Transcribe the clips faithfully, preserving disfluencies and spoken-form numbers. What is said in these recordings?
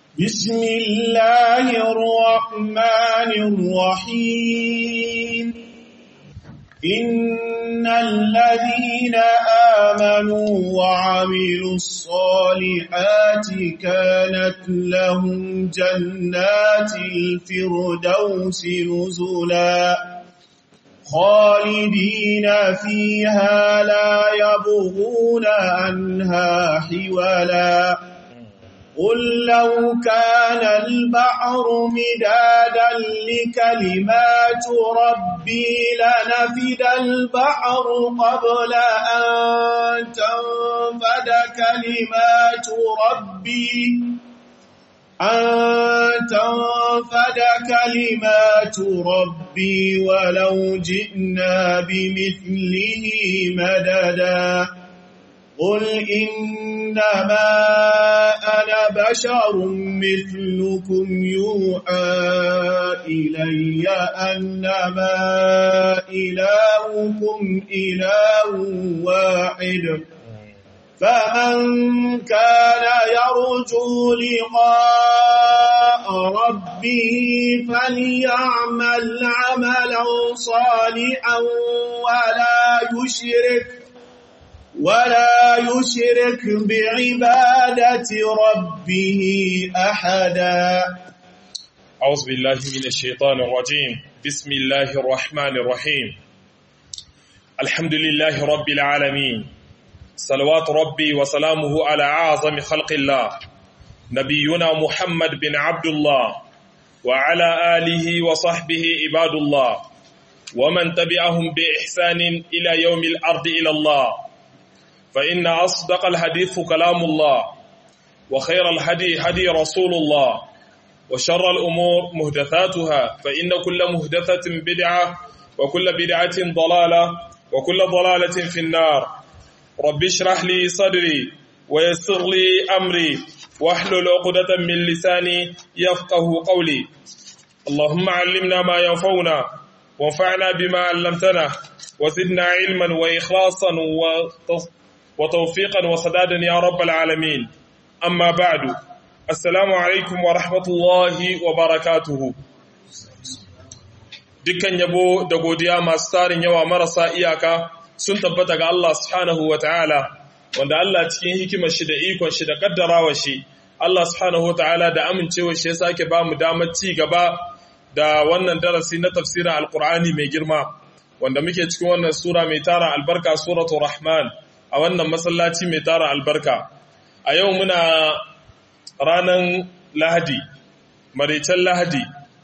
بسم الله الرحمن الرحيم إن الذين آمنوا وعملوا الصالحات كانت لهم جنات الفردوس نزلا خالدين فيها لا يبغون عنها حولا قل لو كان البحر مدادا لكلمات ربي لنفد البحر قبل أن تنفد كلمات ربي أن تنفد كلمات ربي ولو جئنا بمثله مددا قل إنما أنا بشر مثلكم يوحى إلي أنما إلهكم إله واحد فمن كان يرجو لقاء ربه فليعمل عملا صالحا ولا يشرك ولا يشرك بعبادة ربه أحدا. أعوذ بالله من الشيطان الرجيم. بسم الله الرحمن الرحيم. الحمد لله رب العالمين، صلوات ربي وسلامه على أعظم خلق الله نبينا محمد بن عبد الله وعلى آله وصحبه عباد الله ومن تبعهم بإحسان إلى يوم الأرض إلى الله. فإن أصدق الحديث كلام الله وخير الهدي هدي رسول الله وشر الأمور محدثاتها فإن كل محدثة بدعة وكل بدعة ضلالة وكل ضلالة في النار. رب اشرح لي صدري ويسر لي أمري واحلل عقدة من لساني يفقه قولي. اللهم علمنا ما ينفعنا وانفعنا بما علمتنا وزدنا علما وإخلاصا وتوفيقا وسدادا يا رب العالمين. أما بعد، السلام عليكم ورحمة الله وبركاته. dukkan yabo da godiya masu tarin yawa marasa iyaka sun tabbata ga Allah subhanahu wa ta'ala, wanda Allah cikin hikimar shi da ikon shi da kaddarawa shi, Allah subhanahu wa ta'ala da amincewa shi ya sake ba mu damar ci gaba da wannan darasi na tafsirin alkur'ani mai girma, wanda muke cikin wannan sura mai tara albarka, suratul rahman, a wannan masallaci mai tara albarka. A yau muna ranar lahadi, maraicen lahadi,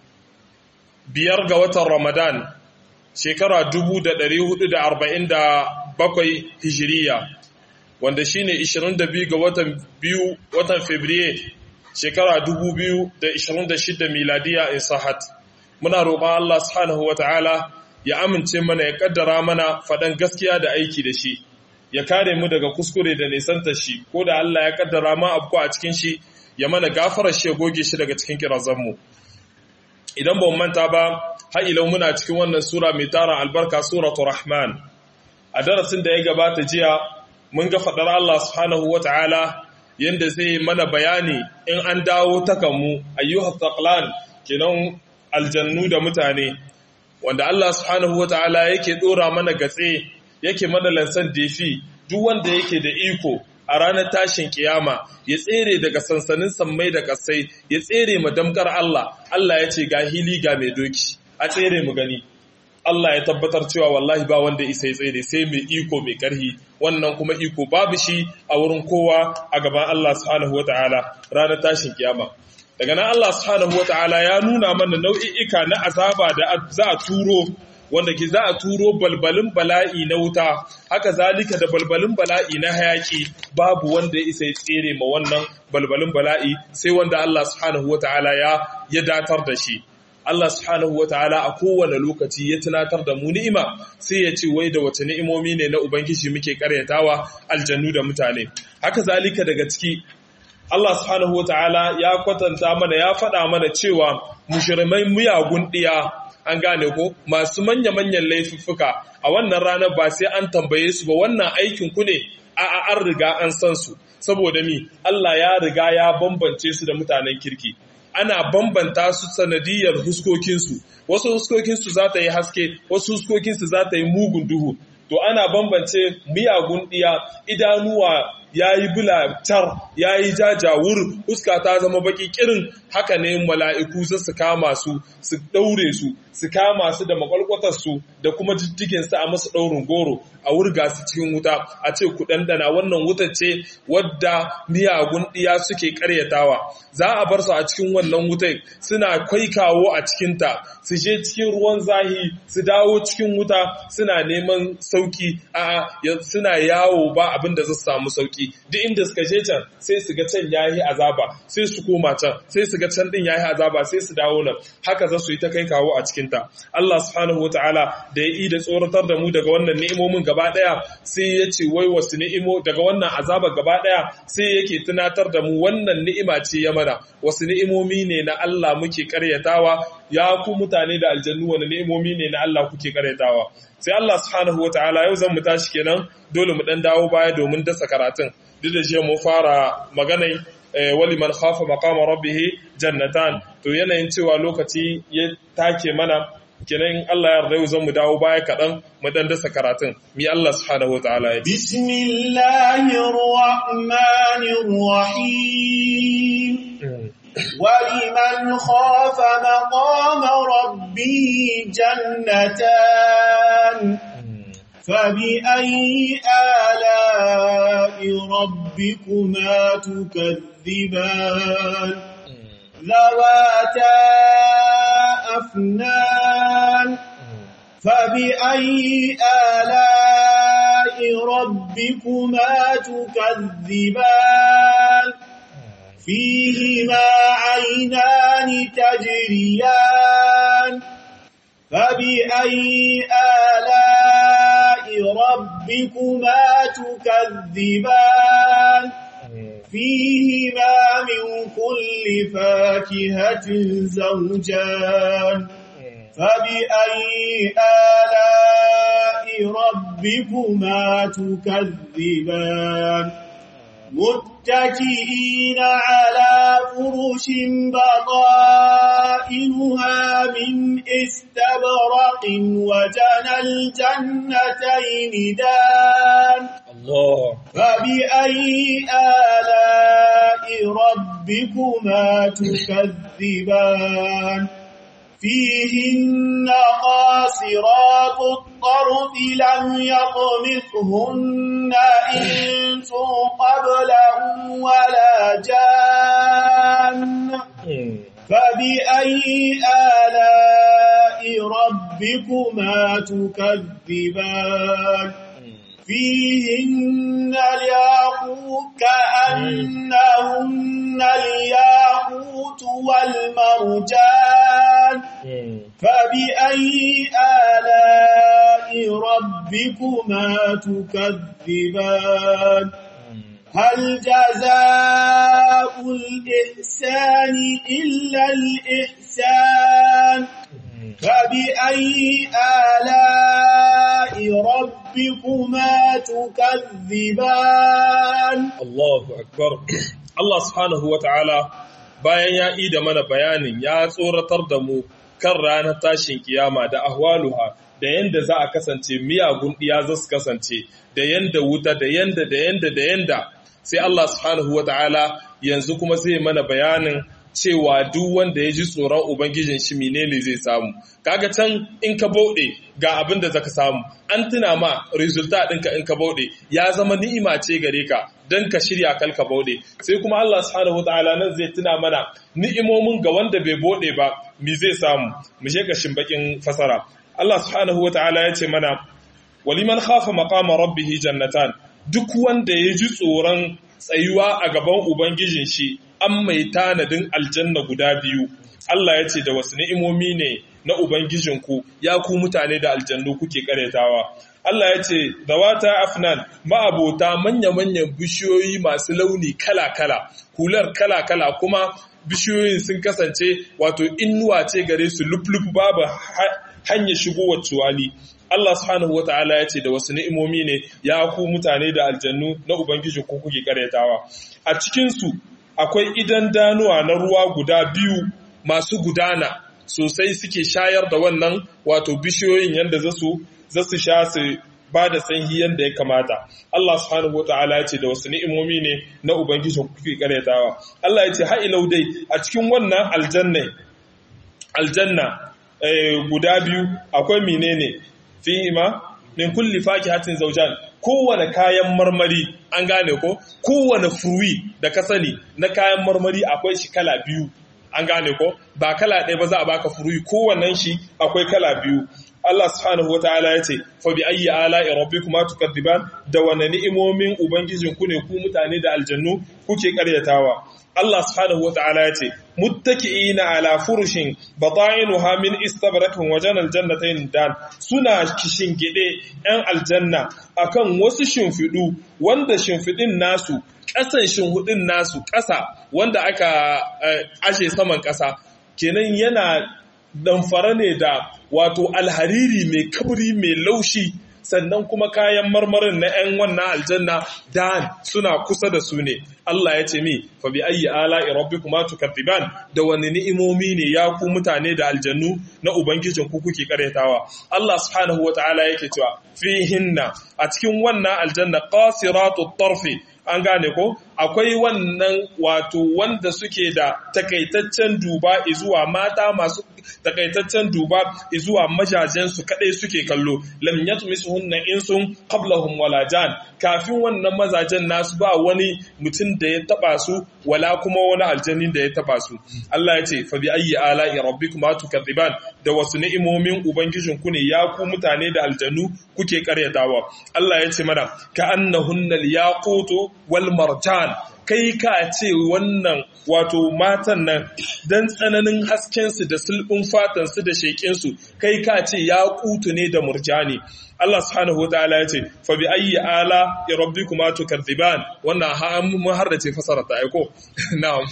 biyar ga watan ramadan, shekara dubu da ɗari hudu da arba'in da bakwai hijiriya, wanda shine ishirin da biyu ga watan biyu watan fabriye shekara dubu biyu da ishirin da shida miladiya in sahat. Muna roƙon Allah subhanahu wata'ala ya amince mana, ya kaddara mana faɗan gaskiya da aiki da shi, ya kare mu daga kuskure da nisanta shi, ko da Allah ya kaddara ma abu a cikin shi ya mana gafarar shi ya goge shi daga cikin kirazanmu. Idan ba mu manta ba, har ilau muna cikin wannan sura mai tara albarka, suratul rahman. A darasin da ya gabata jiya mun ga faɗar Allah subhanahu wata'ala yanda zai mana bayani in an dawo ta kanmu ayyuhat taqlan, kenan aljannu da mutane, wanda Allah subhanahu wata'ala yake dora mana gatse, yake mana lansan defi, duk wanda yake da iko a ranar tashin kiyama ya tsere daga sansanin sammai da kasai, ya tsere ma damkar Allah. Allah ya ce ga hili ga mai doki, a tsere mu gani. Allah ya tabbatar cewa wallahi ba wanda isa ya tsere sai mai iko mai karhi, wannan kuma iko babu shi a wurin kowa a gaban Allah subhanahu wataala ranar tashin kiyama. Daga nan Allah subhanahu wataala ya nuna mana nau'i'ika na azaba da za a turo, wanda ke za a turo balbalin bala'i na wuta, haka zalika da balbalin bala'i na hayaki. Babu wanda ya isa ya tsere ma wannan balbalin bala'i sai wanda Allah subhanahu wataala ya ya datar da shi. Allah subhanahu wataala a kowane lokaci ya tunatar da mu ni'ima, sai ya ce wai da wace ni'imomi ne na ubangiji muke karyatawa, aljannu da mutane. Haka zalika daga ciki Allah subhanahu wataala ya kwatanta mana, ya faɗa mana cewa mushrimai muyagun diya, an gane ko, masu manya-manyan laifuffuka a wannan ranar ba sai an tambaye su ba wannan aikin ku ne, a an riga an san su, saboda mi Allah ya riga ya bambance su da mutanen kirki. Ana bambanta su sanadiyar huskokinsu, wasu huskokinsu za ta yi haske, wasu huskokinsu za ta yi mugun duhu. To ana bambance miyagun ɗiya, idanuwa ya yi bulatar, ya yi jajawur, huska ta zama baki kirin, haka ne mala'iku za su kama su, su ɗaure su, su kama su da makwalkwatarsu da kuma jijjiginsu a masu ɗaurin goro, a wurga su cikin wuta, a ce ku ɗanɗana wannan wutar ce wadda miyagun ɗiya suke ƙaryatawa. Za a bar su a cikin wannan wutai suna kwaikawo a cikinta, su je cikin ruwan zahi, su dawo cikin wuta suna neman sauki, a suna yawo ba abin da za su samu sauki. Duk inda suka je can sai su ga can yayi azaba, sai su koma can, sai su ga can din yayi azaba, sai su dawo nan. Haka za su yi ta kai kawo a cikin ta. Allah subhanahu wataala da ya yi da tsoratar da mu daga wannan ni'imomin gaba daya, sai ya ce wai wasu ni'imo daga wannan azaba gaba daya, sai yake tunatar da mu wannan ni'ima ce ya mana. Wasu ni'imomi ne na Allah muke karyatawa, ya ku mutane da aljannu wani ni'imomi ne na Allah kuke karyatawa. Sai Allah subhanahu wataala yau zan mu tashi kenan dole mu dan dawo baya domin dasa karatun. Duk da jiya mu fara maganai wali man khafa maqama rabbih jannatan, to yanayin cewa lokaci ya take mana kenan Allah ya yarda zan mu dawo baya kadan mu dan dasa karatun. Mi Allah subhanahu wataala ya bismillahir rahmanir rahim ولمن خاف مقام ربه جنتان فبأي آلاء ربكما تكذبان ذواتا أفنان فبأي آلاء ربكما تكذبان فيهما عينان تجريان فبأي آلاء ربكما تكذبان فيهما من كل فاكهة زوجان فبأي آلاء ربكما تكذبان متكئين على فرش بطائنها من استبرق وجنى الجنتين دان الله فبأي آلاء ربكما تكذبان فيهن قاصرات الطرف لم يطمثهن إنس قبلهم ولا جان فبأي آلاء ربكما تكذبان فيهن الياقوت كأنهن الياقوت والمرجان فبأي آلاء ربكما تكذبان هل جزاء الإحسان إلا الإحسان فبأي آلاء ربكما تكذبان الله أكبر الله سبحانه وتعالى bayan ya ida mana bayanin ya tsoratar da mu kan ranar tashin kiyama da ahwaluha da yanda za a kasance miyagun diya za su kasance da yanda wuta da yanda da yanda da yanda sai Allah subhanahu wataala yanzu kuma zai mana bayanin cewa duk wanda ya ji tsoron ubangijin shi menene zai samu. Kaga can in ka bauɗe ga abin da zaka samu, an tuna ma resulta ɗinka in ka bauɗe ya zama ni'ima ce gare ka don ka shirya kal ka bauɗe. Sai kuma Allah subhanahu wataala nan zai tuna mana ni'imomin ga wanda bai bauɗe ba me zai samu. Mu je ga shimbakin fasara. Allah subhanahu wataala ya ce mana waliman khafa maqama rabbih jannatan, duk wanda ya ji tsoron tsayuwa a gaban ubangijin shi an mai tanadin aljanna guda biyu. Allah ya ce da wasu ni'imomi ne na ubangijinku ya ku mutane da aljannu kuke karetawa. Allah ya ce zawata afnan, ma'abota manya-manyan bishiyoyi masu launi kala-kala, hular kala-kala, kuma bishiyoyin sun kasance wato innuwa ce gare su luf-luf babu hanyar shigowar cuwali. Allah subhanahu wataala ya ce da wasu ni'imomi ne ya ku mutane da aljannu na ubangiji ku kuke karyatawa. A cikin su akwai idan danuwa na ruwa guda biyu masu gudana sosai suke shayar da wannan wato bishiyoyin yanda zasu zasu sha su ba da sanyi yanda ya kamata. Allah subhanahu wataala ya ce da wasu ni'imomi ne na ubangiji ku kuke karyatawa. Allah ya ce ha ilau dai a cikin wannan aljanna aljanna eh, guda biyu akwai menene fihima min kulli fakihatin zawjan, kowane kayan marmari an gane ko kowane fruit da ka sani na kayan marmari akwai shi kala biyu an gane ko ba kala ɗaya ba za a baka fruit kowannen shi akwai kala biyu. Allah subhanahu wataala ya ce fa bi ayyi ala'i rabbikuma tukadiban, da wane ni'imomin ubangijinku ne ku mutane da aljannu kuke karyatawa. Allah subhanahu wataala ya ce muttaki'ina ala furushin bata'inuha min istabrakin wajen aljannatayn dan, suna kishingide yan aljanna akan wasu shimfidu wanda shimfidin nasu ƙasan shimfidin nasu ƙasa wanda aka ashe saman ƙasa kenan yana damfara ne da wato alhariri mai kabri mai laushi, sannan kuma kayan marmarin na 'yan wannan aljanna dan suna kusa da su ne. Allah ya ce mi fa bi ayyi ala'i rabbikuma tukadiban, da wani ni'imomi ne ya ku mutane da aljannu na ubangijin ku kuke karyatawa. Allah subhanahu wataala yake cewa fihinna a cikin wannan aljanna qasiratut tarfi, an gane ko akwai wannan wato wanda suke da takaitaccen duba zuwa mata masu takaitaccen duba zuwa majajen su kadai suke kallo, lam yatmisuhunna insun qablahum wala jan, kafin wannan mazajen nasu ba wani mutum da ya taba su wala kuma wani aljannin da ya taba su. Allah ya ce fa bi ayyi ala'i rabbikuma tukadiban, da wasu ni'imomin ubangijin ku ne ya ku mutane da aljannu kuke karyatawa. Allah ya ce mana ka annahunna al-yaqutu wal marjan, kai ka ce wannan wato matan nan dan tsananin haskensu da sulbin fatansu da shekinsu kai ka ce ya kutu ne da murjani. Allah subhanahu wataala ya ce fa bi ayyi ala rabbikuma tukadziban, wannan ha mun har da ce fasara ta aiko na'am.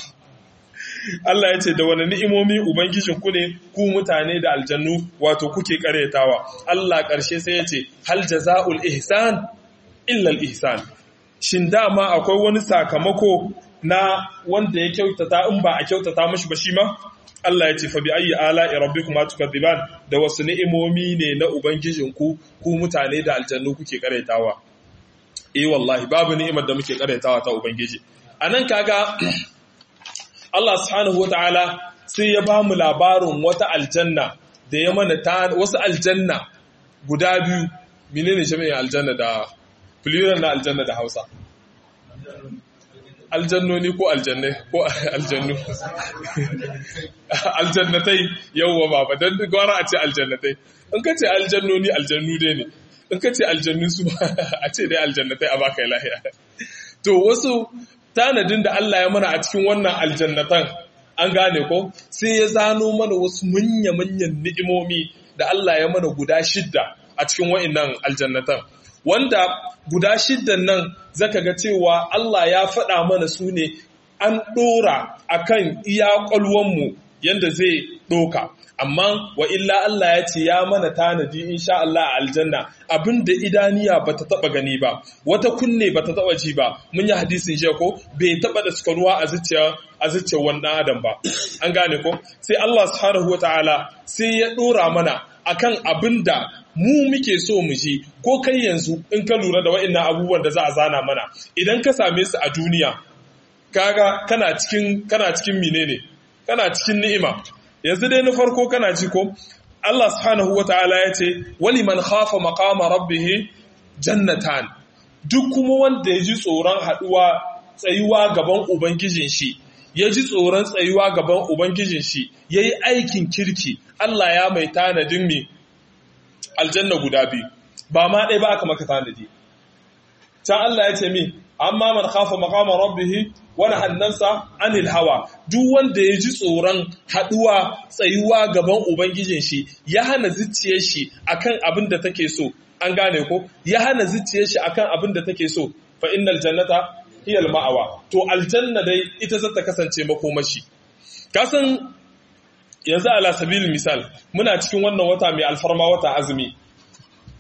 Allah ya ce da wani ni'imomi ubangijin ku ne ku mutane da aljannu wato kuke karetawa. Allah karshe sai ya ce hal jazaa'ul ihsan illa al ihsan, shin dama akwai wani sakamako na wanda ya kyautata in ba a kyautata mashi ba shi ma? Allah ya ce fa bi ayyi ala'i rabbikuma tukadiban, da wasu ni'imomi ne na ubangijinku ku mutane da aljannu kuke karetawa. Eh wallahi babu ni'imar da muke karetawa ta ubangiji. Anan kaga Allah subhanahu wataala sai ya ba mu labarin wata aljanna da ya mana ta wasu aljanna guda biyu. Menene jami'in aljanna da plural na aljanna da Hausa? Aljannoni ko aljanne ko aljannu? Aljannatai yawwa baba, dan gwara a ce aljannatai. In ka ce aljannoni aljannu dai ne, in ka ce aljannu su a ce dai aljannatai a baka lahiya. To wasu tanadin da Allah ya mana a cikin wannan aljannatan an gane ko sai ya zano mana wasu manya-manyan ni'imomi da Allah ya mana guda shidda a cikin wa'annan aljannatan, wanda guda shiddan nan zaka ga cewa Allah ya faɗa mana su ne an ɗora akan iya ƙwalwanmu yanda zai ɗoka. Amma wa illa Allah ya ce ya mana tanadi insha Allah a aljanna abinda idaniya bata taba gani ba, wata kunne bata taba ji ba. Mun yi hadisin shi ko bai taba da sukaruwa a zuciya a zuciyar wani adam ba. An gane ko sai Allah subhanahu wataala sai ya ɗora mana akan abinda mu muke so mu ji. Ko kai yanzu in ka lura da wa'annan abubuwan da za a zana mana, idan ka same su a duniya kaga kana cikin kana cikin menene, kana cikin ni'ima. Yanzu dai na farko kana ji ko Allah subhanahu wataala ya ce waliman khafa maqama rabbih jannatan, duk kuma wanda ya ji tsoron haduwa tsayuwa gaban ubangijin shi, ya ji tsoron tsayuwa gaban ubangijin shi, yayi aikin kirki, Allah ya mai tanadin mi aljanna guda biyu, ba ma dai ba aka maka tanadi. Can Allah ya ce mi amma man khafa maqama rabbih wani hannansa anil hawa, duk wanda ya ji tsoron haduwa tsayuwa gaban ubangijin shi, ya hana zuciyar shi akan abin da take so. An gane ko ya hana zuciyar shi akan abin da take so, fa innal jannata hiya al ma'awa, to aljanna dai ita zata kasance makomashi. Kasan yanzu ala sabil misal muna cikin wannan wata mai alfarma, wata azumi.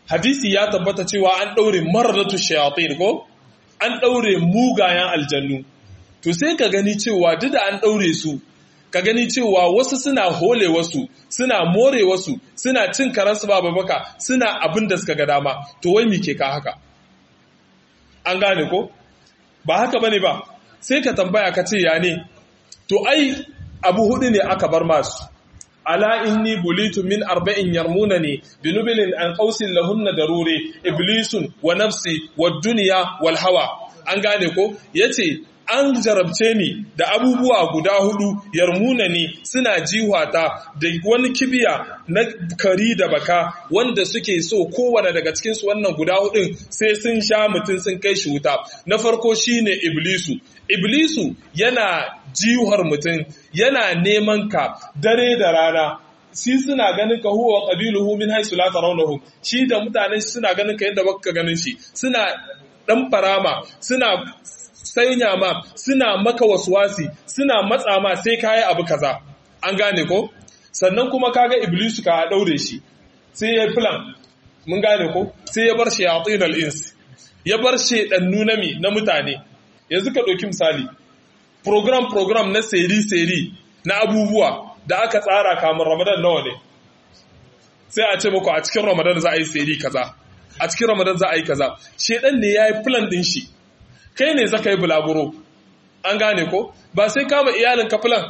hadisi ya tabbata cewa an daure maradatu shayatin ko an daure mugayen aljannu to sai ka gani cewa duk da an daure su ka gani cewa wasu suna hole wasu suna more wasu suna cin karansu ba babaka suna abin da suka ga dama to wai me ke ka haka an gane ko ba haka bane ba sai ka tambaya ka ce ya ne to ai abu hudu ne aka bar masu ala inni bulitu min arba'in yarmunani binubilin an qausin lahunna daruri iblisun wa nafsi wad dunya wal hawa an gane ko yace an jarabce ni da abubuwa guda hudu yarmuna ni suna jiwata da wani kibiya na kari da baka wanda suke so kowane daga cikinsu wannan guda hudun sai sun sha mutum sun kai shi wuta na farko shine iblisu iblisu yana jiwar mutum yana neman ka dare da rana shi suna ganin ka huwa qabiluhu min haythu la tarawnahum shi da mutanen suna ganin ka yadda baka ganin shi suna dan farama suna sanya ma suna maka waswasi suna matsa ma sai kayi abu kaza an gane ko sannan kuma kaga iblisu ka daure shi sai ya plan mun gane ko sai ya bar shayatin al-ins ya bar shedan nunami na mutane yanzu ka dauki misali program program na seri seri na abubuwa da aka tsara kamar Ramadan nawa ne sai a ce muku a cikin Ramadan za a yi seri kaza a cikin Ramadan za a yi kaza shedan ne yayi plan din shi kai ne zaka yi bulaguro an gane ko ba sai kama iyalin ka filan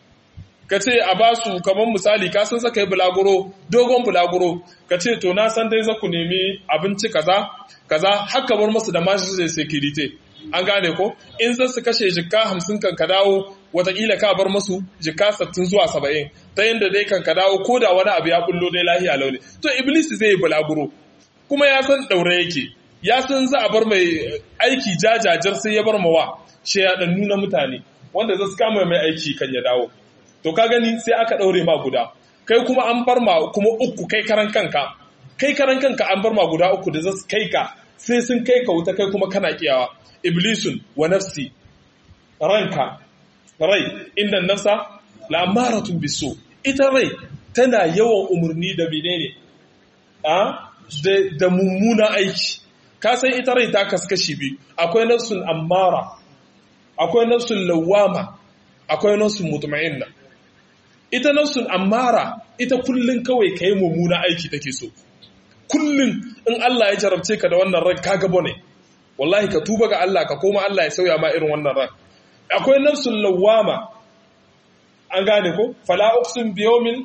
ka ce a ba su kamar misali ka san zaka yi bulaguro dogon bulaguro ka ce to na san dai zaku nemi abinci kaza kaza haka bar musu da mashi da security an gane ko in zan su kashe jikka hamsin kan ka dawo watakila ka bar musu jikka sittin zuwa saba'in ta yanda dai kan ka dawo ko da wani abu ya bullo dai lahiya launi to iblis zai yi bulaguro kuma ya san daure yake ya san za a bar mai aiki jajajar sai ya bar mawa shayadannu na mutane wanda za su kama mai aiki kan ya dawo to ka gani sai aka daure ma guda kai kuma an bar ma kuma uku kai karan kanka kai karan kanka an bar ma guda uku da za su kai ka sai sun kai ka wuta kai kuma kana kiyawa iblisun wa nafsi ranka rai inda nafsa la amaratun bisu ita rai tana yawan umurni da menene a da, da mummuna aiki ka san ita rai ta kaskashi biyu akwai nafsun ammara akwai nafsun lawama akwai nafsun mutma'inna ita nafsun ammara ita kullun kawai kai mummuna aiki take so kullun in Allah ya jarabce ka da wannan ran ka gabo ne wallahi ka tuba ga Allah ka koma Allah ya sauya ma irin wannan ran akwai nafsun lawama an gane ko fala uqsim bi yawmin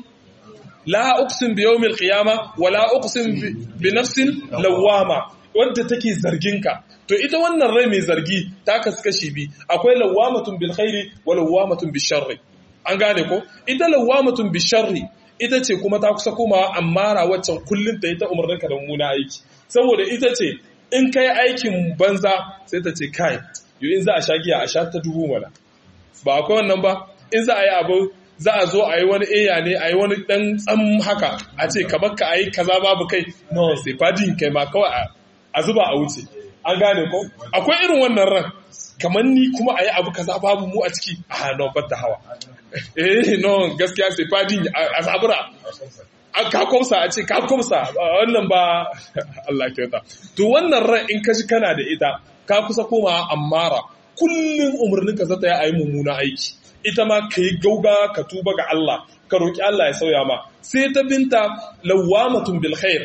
la uqsim bi yawmil qiyamah wala uqsim bi nafsin lawama wanda take zarginka to ita wannan rai mai zargi ta kaskashi bi akwai lawamatun bil khairi wa lawamatun bil sharri an gane ko ita lawamatun bil sharri ita ce kuma ta kusa komawa ammara waccan kullun ta ita umarninka da mummuna aiki saboda ita ce in kai aikin banza sai ta ce kai yo in za a sha giya a sha ta dubu mana ba akwai wannan ba in za a yi abu za a zo a yi wani eya ne a yi wani dan tsam haka a ce ka bakka a yi kaza babu kai no sai fadin kai ma kawai a zuba a wuce an gane ko akwai irin wannan ran kamar ni kuma a yi abu kaza babu mu a ciki a no batta hawa eh no gaskiya sai fadin a sabura ka komsa a ce ka komsa wannan ba Allah kyauta to wannan ran in ka ji kana da ita ka kusa koma ammara kullun umurninka zata yi ayi mummuna aiki ita ma kai gauga ka tuba ga Allah ka roki Allah ya sauya ma sai ta binta lawamatun bil khair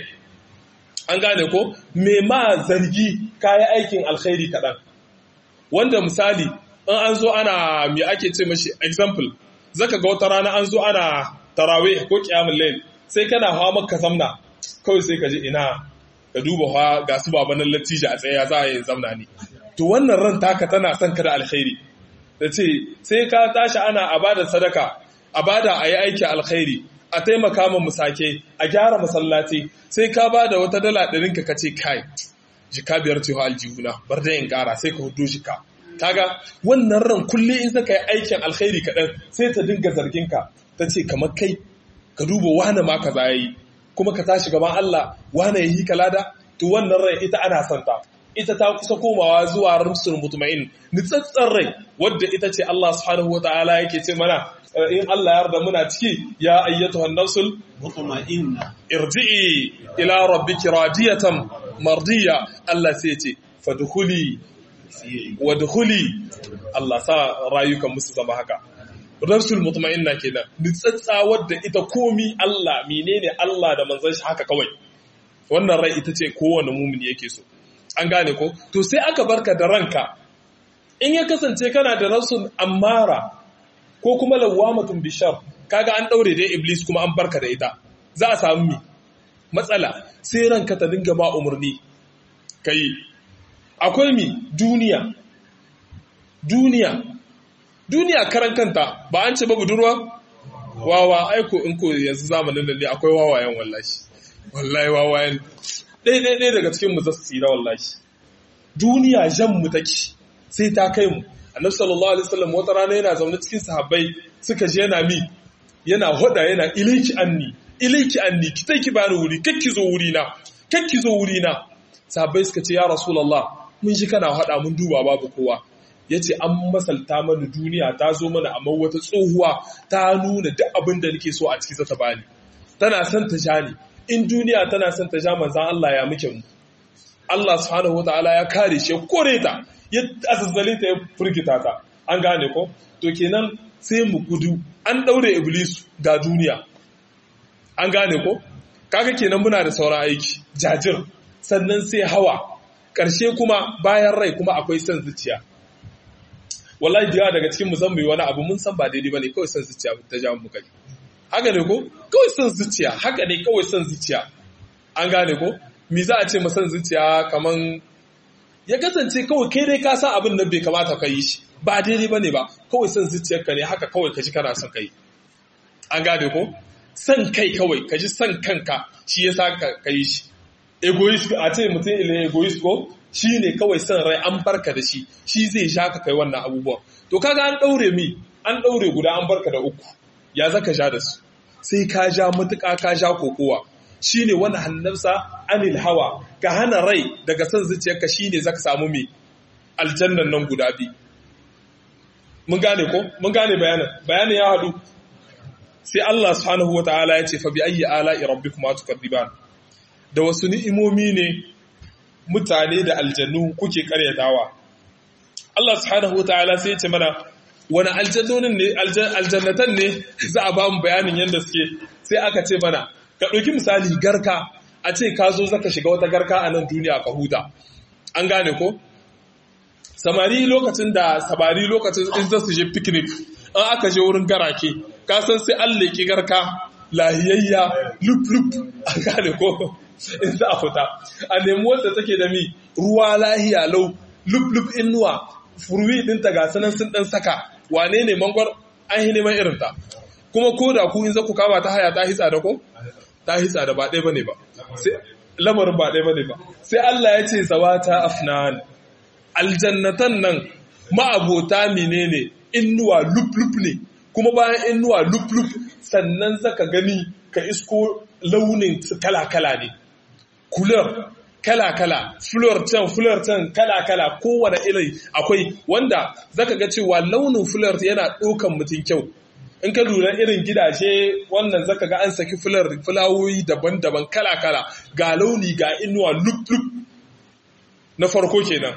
an gane ko me ma zargi kayi aikin alkhairi kaɗan wanda misali in an zo ana me ake ce mashi example zaka ga wata rana an zo ana tarawih ko qiyamul layl sai kana hawa maka zamna kawai sai ka ji ina ka duba ha ga su babanan latija a tsaye za a yi zamna ne to wannan ran taka tana son ka da alkhairi tace sai ka tashi ana abada sadaka abada ayi aiki alkhairi a taimaka ma musake a gyara masallaci sai ka ba da wata dala ɗarinka ka ce kai jika biyar ce wa aljihuna bar da yin ƙara sai ka hudu jika kaga wannan ran kulle in zaka yi aikin alkhairi kaɗan sai ta dinga zarginka ta ce kamar kai ka duba wane ma kaza yayi kuma ka tashi gaban Allah wane yayi kalada to wannan ran ita ana son ta ita ta kusa komawa zuwa nafsul mutma'in nitsatsar rai wadda ita ce Allah subhanahu wataala yake ce mana in Allah yarda muna ciki ya ayyatuhan nafsul mutma'inna irji'i ila rabbiki radiyatan mardiya Allah sai ce fadkhuli wadkhuli Allah sa rayukan musu zama haka nafsul mutma'inna kenan nitsatsa wadda ita komi Allah menene Allah da manzon shi haka kawai wannan rai ita ce kowanne mumini yake so an gane ko to sai aka barka da ranka in ya kasance kana da nafsul ammara ko kuma lawamatun bishar kaga an daure dai iblis kuma an barka da ita za a samu mi matsala sai ranka ta dinga ba umurni kai akwai mi duniya duniya duniya karan kanta ba an ce ba budurwa wawa aiko in ko yanzu zamanin da ne akwai wawayen wallahi wallahi wawayen ɗaya ɗaya ɗaya daga cikin mu zasu da wallahi duniya jan mu take sai ta kai mu annabi sallallahu alaihi wasallam wata rana yana zaune cikin sahabbai suka je yana mi yana hoda yana ilaiki anni ilaiki anni kitai ki bani wuri kakki zo wuri na kakki zo wuri na sahabbai suka ce ya rasulullah mun ji kana hoda mun duba babu kowa yace an masalta mana duniya ta zo mana amma wata tsohuwa ta nuna duk abin da nake so a ciki za ta bani tana son ta ja ni in duniya tana son ta ja manzan Allah ya muke mu Allah subhanahu wataala ya kare shi ya kore ta ya azazzale ta ya furgita ta an gane ko to kenan sai mu gudu an daure iblis ga duniya an gane ko kaga kenan muna da sauran aiki jajir sannan sai hawa karshe kuma bayan rai kuma akwai son zuciya wallahi da daga cikin mu zan bai wani abu mun san ba daidai bane kawai son zuciya ta ja mu kai haka ne ko kawai son zuciya haka ne kawai son zuciya an gane ko me za a ce son zuciya kaman ya kasance kawai kai dai ka san abin nan bai kamata ka yi shi ba daidai bane ba kawai son zuciyarka ne haka kawai ka ji kana son kai an gane ko son kai kawai ka ji son kanka shi yasa ka yi shi egoist a ce mutum ile egoist ko shi ne kawai son rai an barka da shi shi zai sha ka kai wannan abubuwan to kaga an daure mi an daure guda an barka da uku ya zaka ja da su sai ka ja matuƙa ka ja kokowa shine wani hannarsa anil hawa ka hana rai daga son zuciyarka shine zaka samu mai aljannan nan guda biyu mun gane ko mun gane bayanin bayanin ya hadu sai Allah subhanahu wataala ya ce fa bi ayyi ala'i rabbikuma tukadiban da wasu ni'imomi ne mutane da aljannu kuke karyatawa Allah subhanahu wataala sai ya ce mana wani aljannonin ne aljannatan ne za a ba mu bayanin yadda suke sai aka ce mana ka ɗauki misali garka a ce ka zo zaka shiga wata garka a nan duniya ka huta an gane ko samari lokacin da samari lokacin in za su je picnic an aka je wurin garake ka san sai an leki garka lahiyayya lup lup an gane ko in za a fita a nemi wanda take da mi ruwa lahiya lau lup lup inuwa furwi ɗinta ga sanan sun ɗan saka wane ne mangwar an yi neman irinta kuma ko da ku in za ku kama ta haya ta hitsa da ko ta hitsa da ba ɗaya ba ne ba lamarin ba ɗaya ba ne ba sai Allah ya ce zawata afnan aljannatan nan ma'abota menene innuwa lup-lup ne kuma bayan innuwa lup-lup sannan zaka gani ka isko launin kala-kala ne kular kala-kala flor can flor can kala-kala kowane ilai akwai wanda zaka ga cewa launin flor yana ɗaukan mutum kyau in ka lura irin gidaje wannan zaka ga an saki flor fulawoyi daban-daban kala-kala ga launi ga inuwa lup-lup na farko kenan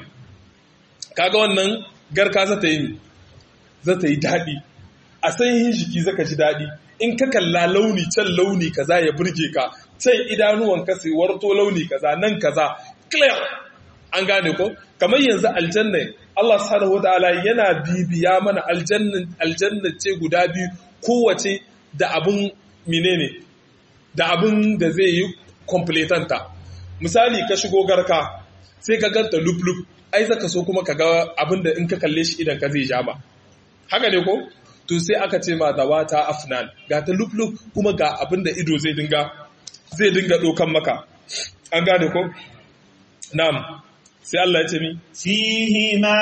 kaga wannan garka za ta yi za ta yi daɗi a sanyin jiki zaka ji daɗi in ka kalla launi can launi kaza ya burge ka can idanuwan ka sai warto launi kaza nan kaza clear an gane ko kamar yanzu aljanna Allah subhanahu wataala yana bibiya mana aljanna aljanna ce guda biyu kowace da abun menene da abun da zai yi completanta misali ka shigo garka sai ka ganta lup lup ai zaka so kuma kaga abin da in ka kalle shi idan ka zai ja ba haka ne ko to sai aka ce ma zawata afnan ga ta lup lup kuma ga abin da ido zai dinga zai dinga dokan maka an gane ko na'am sai Allah ya ce mi fihi ma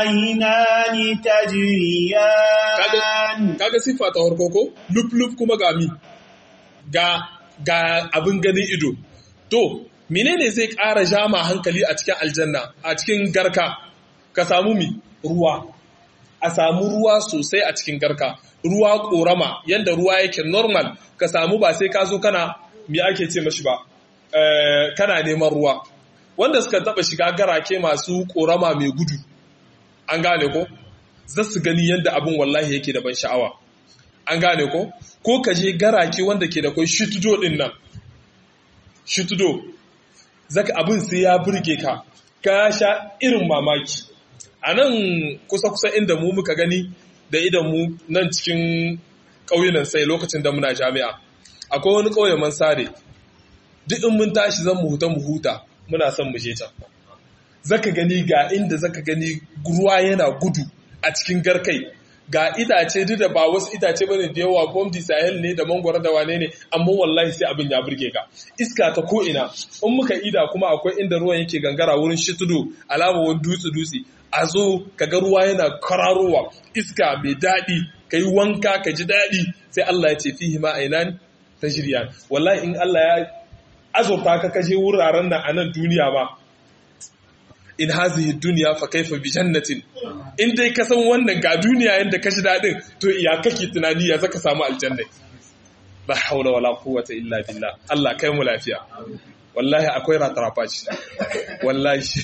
aynani tajriyan kaga kaga sifa ta farko ko lup lup kuma ga mi ga ga abin ganin ido to menene zai ƙara jama hankali a cikin aljanna a cikin garka ka samu mi ruwa a samu ruwa sosai a cikin garka ruwa korama yanda ruwa yake normal ka samu ba sai ka zo kana me ake ce mashi ba eh, kana neman ruwa wanda suka taba shiga garake masu korama mai gudu an gane ko za su gani yanda abin wallahi yake da ban sha'awa an gane ko ko ka je garake wanda ke da kai shitudo din nan shitudo zaka abin sai ya burge ka ka sha irin mamaki a nan kusa-kusa inda mu muka gani da idan mu nan cikin ƙauyenan sai lokacin da muna jami'a akwai wani ƙauye man sare duk in mun tashi zan mu huta mu huta muna son mu je can zaka gani ga inda zaka gani ruwa yana gudu a cikin garkai ga itace duk da ba wasu itace bane da yawa bomdi sahel ne da mangwaro da wane ne amma wallahi sai abin ya burge ka iska ta ko ina in muka ida kuma akwai inda ruwan yake gangara wurin shitudu alama wani dutse dutse a zo ka ga ruwa yana kararowa iska mai daɗi ka yi wanka ka ji daɗi sai Allah ya ce fihi ma ainan tajriyan wallahi in Allah ya azurta ka kaje wuraren nan a nan duniya ba in hazihi dunya fa kaifa bi jannatin in dai ka san wannan ga duniya yanda ka ji daɗin to iya kake tunani ya zaka samu aljanna la haula wala quwwata illa billah Allah kai mu lafiya wallahi akwai ratarafaci wallahi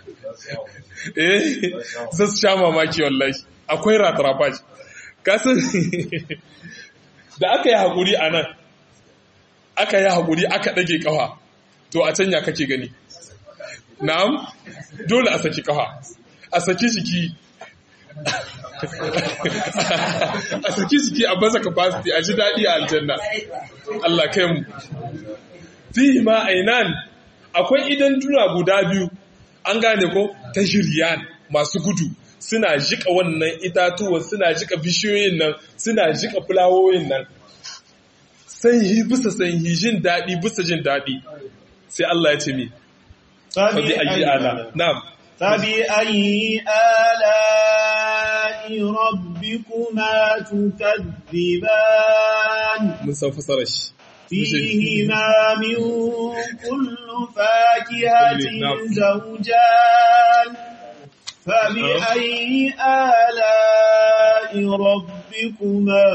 eh zan sha mamaki wallahi akwai ratarafaci kasan da aka yi haƙuri a nan aka yi haƙuri aka ɗage ƙafa to a can ya kake gani na'am dole a saki ƙafa a saki jiki a saki jiki a baza capacity a ji daɗi a aljanna Allah kai mu fihi ma ainan akwai idan duna guda biyu an gane ko ta shiryan masu gudu suna jika wannan itatuwa suna jika bishiyoyin nan suna jika fulawoyin nan sanyi bisa sanyi jin daɗi bisa jin daɗi sai Allah ya ce mi fabi ayi ala na'am fabi ayi ala rabbikuma tukadhiban mun san fasara shi فيهما من كل فاكهة زوجان فبأي آلاء ربكما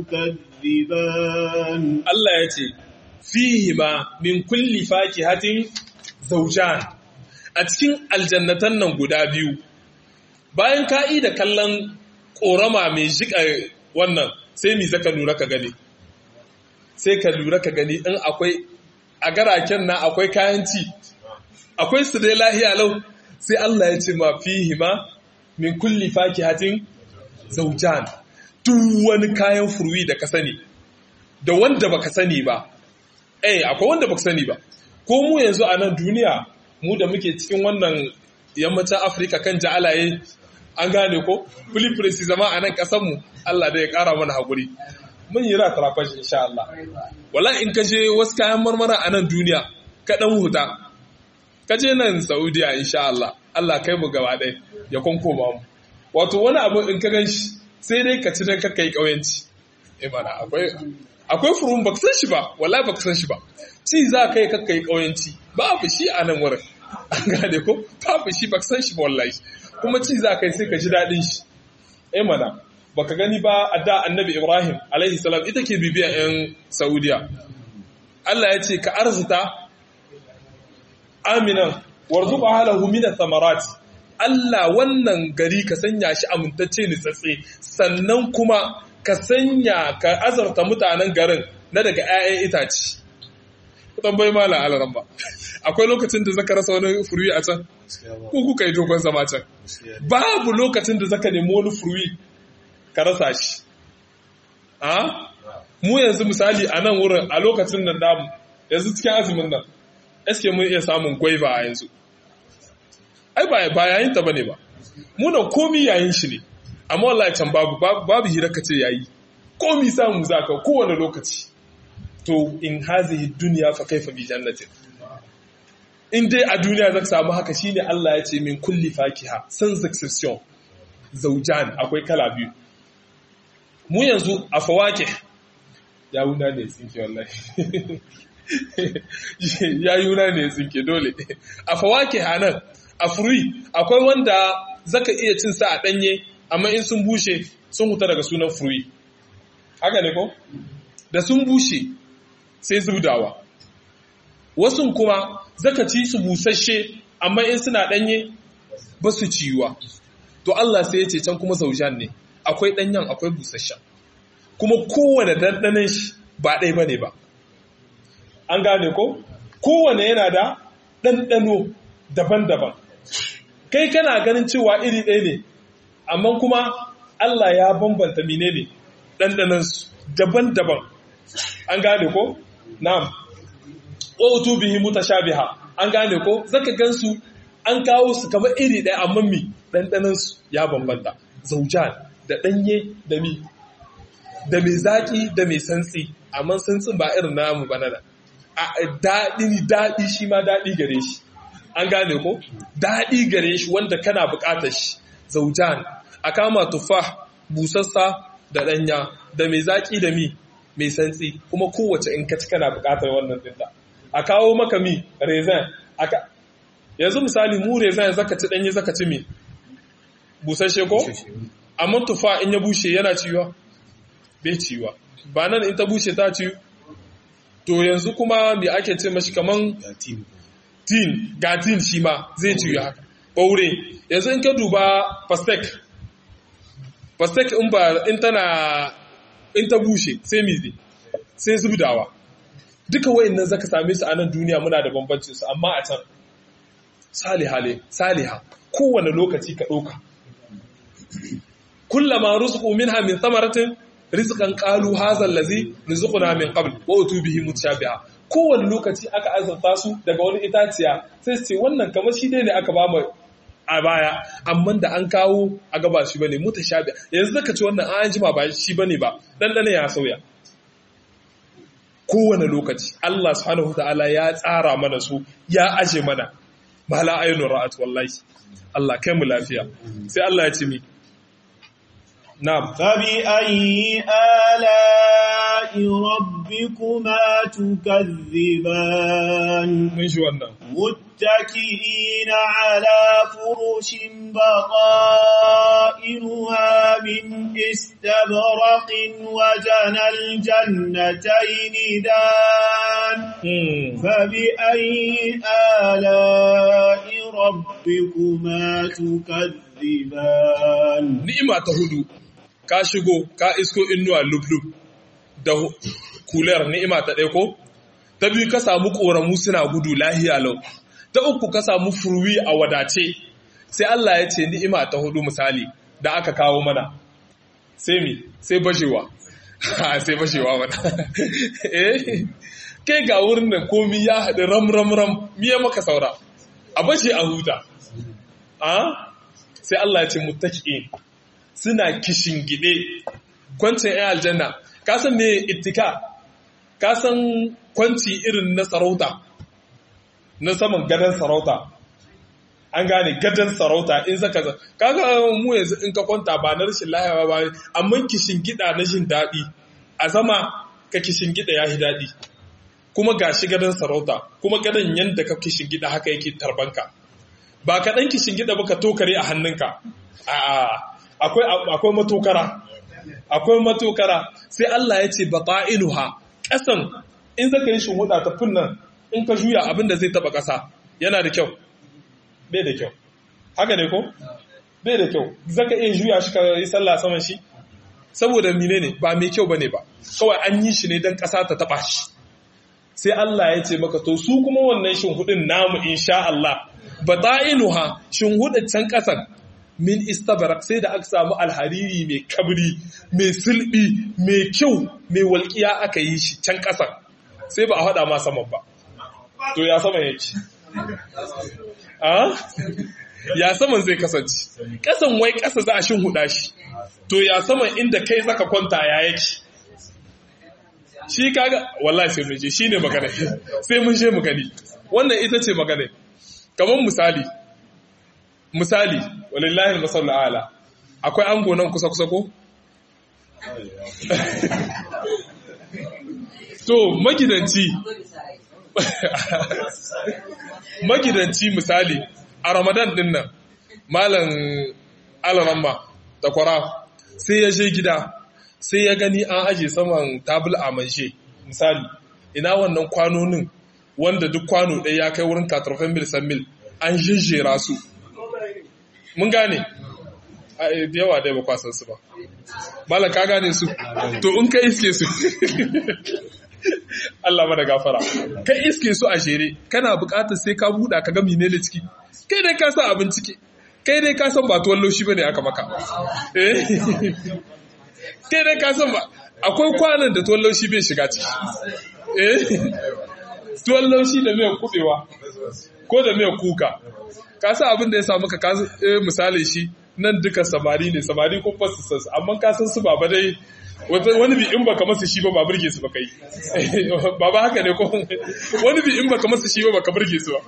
تكذبان الله يتي فيهما من كل فاكهة زوجان a cikin aljannatan nan guda biyu bayan ka'i da kallon ƙorama mai jika wannan sai mi zaka lura ka gani sai ka lura ka gani in akwai a garaken na akwai kayan ci akwai su dai lahiya lau sai Allah ya ce ma fihi ma min kulli fakihatin zawjan duk wani kayan furwi da ka sani da wanda baka sani ba eh akwai wanda baka sani ba ko mu yanzu a nan duniya mu da muke cikin wannan yammacin Afirka kan ja'alaye an gane ko fulifulisi zama a nan kasar mu Allah da ya kara mana hakuri mun yi ra tarafashi insha Allah wala in ka je wasu kayan marmara a nan duniya ka dan huta ka je nan Saudiya insha Allah Allah kai mu gaba ɗaya ya konkoma mu wato wani abu in ka ganshi sai dai ka ci dan ka kai kauyanci eh bana akwai akwai furun baka san shi ba wallahi baka san shi ba ci za kai ka kai kauyanci babu shi a nan wurin an gane ko babu shi baka san shi ba wallahi kuma ci za kai sai ka ji dadin shi eh mana baka gani ba a da annabi Ibrahim alaihi salam ita ke bibiyan 'yan Saudiya Allah ya ce ka arzuta aminan warzuqa halahu min ath-thamarat Allah wannan gari ka sanya shi amintacce ni tsatse sannan kuma ka sanya ka azarta mutanen garin na daga 'ya'yan itace tambayi mala alaran ba akwai lokacin da zaka rasa wani furwi a can ko kuka yi dogon zama can babu lokacin da zaka nemi wani furwi ka rasa shi a mu yanzu misali a nan wurin a lokacin nan damu yanzu cikin azumin nan eske mun iya samun gwaiva a yanzu ai ba ba yayin ta bane ba mu nan komi yayin shi ne amma wallahi can babu babu hira kace yayi komi samu zaka kowane lokaci to in hazihi dunya fa kaifa bi jannatin in dai a duniya zaka samu haka shine Allah ya ce min kulli fakiha sans exception zawjan akwai kala biyu mu yanzu a fawake yawuna ne tsinke wallahi yayuna ne tsinke dole a fawake hanan a furi akwai wanda zaka iya cin sa a danye amma in sun bushe sun huta daga sunan furi haka ne ko da sun bushe sai zubdawa wasu kuma zaka ci su busasshe amma in suna danye ba su ciwa to Allah sai ya ce can kuma zaujan ne akwai danyen akwai busasshen kuma kowane dandanan shi ba ɗaya bane ba an gane ko kowane yana da ɗanɗano daban-daban kai kana ganin cewa iri ɗaya ne amma kuma Allah ya bambanta menene ɗanɗanansu daban-daban an gane ko na'am ƙotu bihi mutashabiha an gane ko zaka gansu an kawo su kamar iri ɗaya amma mi ɗanɗanansu ya bambanta zaujan da ɗanye da mi da mai zaƙi da mai santsi amma santsin ba irin namu ba na daɗi daɗi shi ma daɗi gare shi an gane ko daɗi gare shi wanda kana buƙatar shi zaujan a kama tufa busassa da ɗanya da mai zaƙi da mi mai santsi kuma kowace in ka ci kana buƙatar wannan ɗinta a kawo maka mi rezen aka yanzu misali mu rezen zaka ci ɗanye zaka ci mi busasshe ko amma tufa in ya bushe yana ciwa bai ciwa ba nan in ta bushe ta ciwo to yanzu kuma me ake ce mashi kaman tin ga tin shi ma zai ciwo haka ɓaure yanzu in ka duba pastek pastek in ba in tana in ta bushe sai mizi sai zubdawa duka wayannan zaka same su a nan duniya muna da bambancin su amma a can saliha ne saliha kowane lokaci ka ɗauka kullama rizqu minha min thamaratin rizqan qalu hadha allazi rizquna min qabl wa utubihi mutashabiha kowane lokaci aka azurta su daga wani itaciya sai su ce wannan kamar shi dai ne aka ba mu a baya amma da an kawo a gaba shi bane mutashabiha yanzu zaka ci wannan an jima ba shi bane ba dan dane ya sauya kowane lokaci Allah subhanahu wataala ya tsara mana su ya aje mana mala aynun ra'at wallahi Allah kai mu lafiya sai Allah ya ce mi na'am fabi ayi ala rabbikuma tukazziban mun shi wannan muttaki'ina ala furushin baqa'inuha min istabraqin wa janal jannatayn dan fabi ayi ala rabbikuma tukazziban ni'ima ta hudu ka shigo ka isko innuwa lublub da kuler ni'ima ta ɗaya ko ta biyu ka samu ƙoramu suna gudu lahiya lau ta uku ka samu furwi a wadace sai Allah ya ce ni'ima ta hudu misali da aka kawo mana sai mi sai bashewa sai bashewa mana eh kai ga wurin da komi ya haɗu ram ram ram miye maka saura a bashe a huta a sai Allah ya ce muttaqiin suna kishin gide kwancin ɗan aljanna ka san me ittika ka san kwanci irin na sarauta na saman gadon sarauta an gane gadon sarauta in zaka kaga mu yanzu in ka kwanta ba na rashin lahiya ba amma kishin gida na jin daɗi a zama ka kishin gida ya yi daɗi kuma gashi gadon sarauta kuma gadon yanda ka kishin gida haka yake tarbanka ba ka ɗan kishin gida ba ka tokare a hannunka akwai akwai matokara akwai matokara sai Allah ya ce bata'inuha ƙasan in zaka yi shinhuda ta funnan in ka juya abinda zai taba ƙasa yana da kyau bai da kyau haka ne ko bai da kyau zaka iya juya shi ka yi sallah saman shi saboda menene ba mai kyau bane ba kawai an yi shi ne dan ƙasa ta taba shi sai Allah ya ce maka to su kuma wannan shinhudin namu insha Allah bata'inuha shinhudin can ƙasan min istabarak sai da aka samu alhariri mai kabri mai sulbi mai kyau mai walƙiya aka yi shi can ƙasan sai ba a haɗa ma saman ba to ya saman yake a ya saman zai kasance ƙasan wai ƙasa za a shin huɗa shi to ya saman inda kai zaka kwanta ya yake shi kaga wallahi sai mun je shine magana sai mun je mu gani wannan ita ce magana kamar misali misali walillahi al-masallu ala akwai ango nan kusa kusa ko to magidanci magidanci misali a Ramadan din nan malam alaramma da kwara sai ya je gida sai ya gani an aje saman tabul a manshe misali ina wannan kwanonin wanda duk kwano ɗaya ya kai wurin katarfin mil san mil an jejjera su mun gane da yawa dai ba kwasan su ba malam ka gane su to in ka iske su Allah mana gafara kai iske su a jere kana buƙatar sai ka buɗa ka ga menene ciki kai dai ka san abin ciki kai dai ka san ba tuwon laushi bane aka maka eh kai dai ka san ba akwai kwanan da tuwon laushi bai shiga ciki eh tuwon laushi da miyar kubewa ko da miyar kuka ka san abin da ya samu ka eh, misali shi nan duka samari ne samari ko fasisas amma ka san su baba dai wani bi in baka masa shi ba ba burge su ba kai baba haka ne ko wani bi in baka masa shi ba baka burge su ba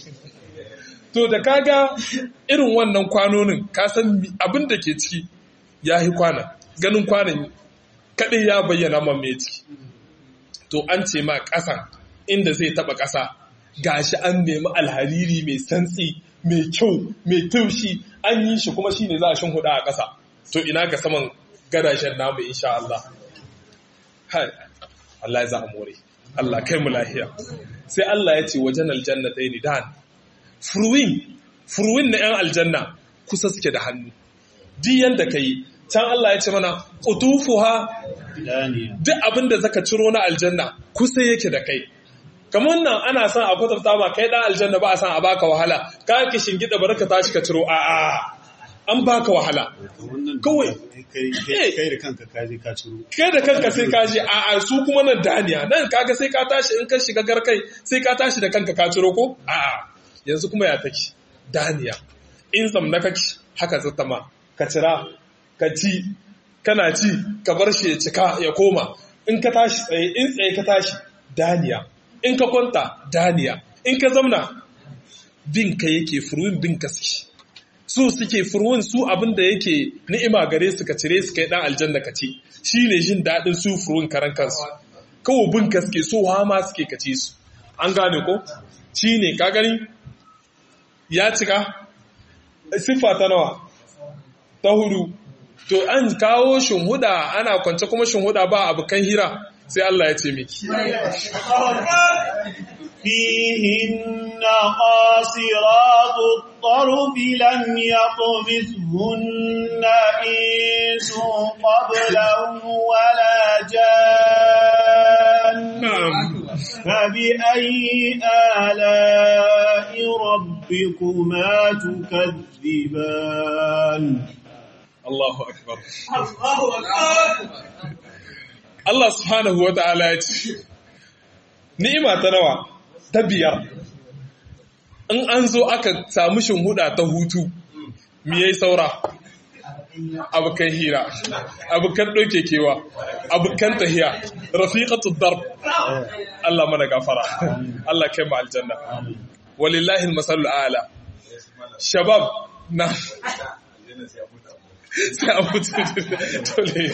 to da kaga irin wannan kwanonin ka san abin da ke ciki yahi kwana ganin kwanan kadai ya bayyana man me ciki to an ce ma kasan inda zai taba kasa gashi an nemi alhariri mai santsi mai kyau mai taushi an yi shi kuma shine za a shin huda a kasa to ina ga saman gadashen namu insha Allah hai Allah ya za more Allah kai mu lafiya sai Allah ya ce wajen aljannatayn dan furwin furwin na yan aljanna kusa suke da hannu duk yanda kai can Allah ya ce mana qutufuha duk abinda zaka ciro na aljanna kusa yake da kai kamar nan ana son a kwatanta ma kai dan aljanna ba a san a baka wahala ka ki shingida barka tashi ka ciro a a an baka wahala kawai kai da kanka kaje ka ciro kai da kanka sai ka je a a su kuma nan daniya nan kaga sai ka tashi in ka shiga garkai sai ka tashi da kanka ka ciro ko a a yanzu kuma ya take daniya in zamna kake haka zata ma ka cira ka ci kana ci ka bar shi ya cika ya koma in ka tashi tsaye in tsaye ka tashi daniya in ka kwanta daniya in ka zamna bin ka yake furuwin bin ka suke su suke furuwin su abin da yake ni'ima gare su ka cire su kai dan aljanna ka ci shine jin dadin su furuwin karan kansu kawo bin ka suke so ha ma suke ka ci su an gane ko shine ka gani ya cika siffa ta nawa ta hudu to an kawo shinhuda ana kwance kuma shinhuda ba abukan hira sai Allah ya ce miki فيهن قاصرات الطرف لم يطمثهن إنس قبلهم ولا جان فبأي آلاء ربكما تكذبان الله أكبر الله أكبر Allah subhanahu wa ta'ala ya ce, Ni'ima ta nawa, ta biyar, in an zo aka samu shinhuda ta hutu, mi yayi saura, abokan hira, abokan ɗauke kewa, abokan tahiya, rafiqatu darb, Allah mana gafara, Allah kai mu aljanna, walillahi al-masalul a'la, shabab na, sai a mutu dole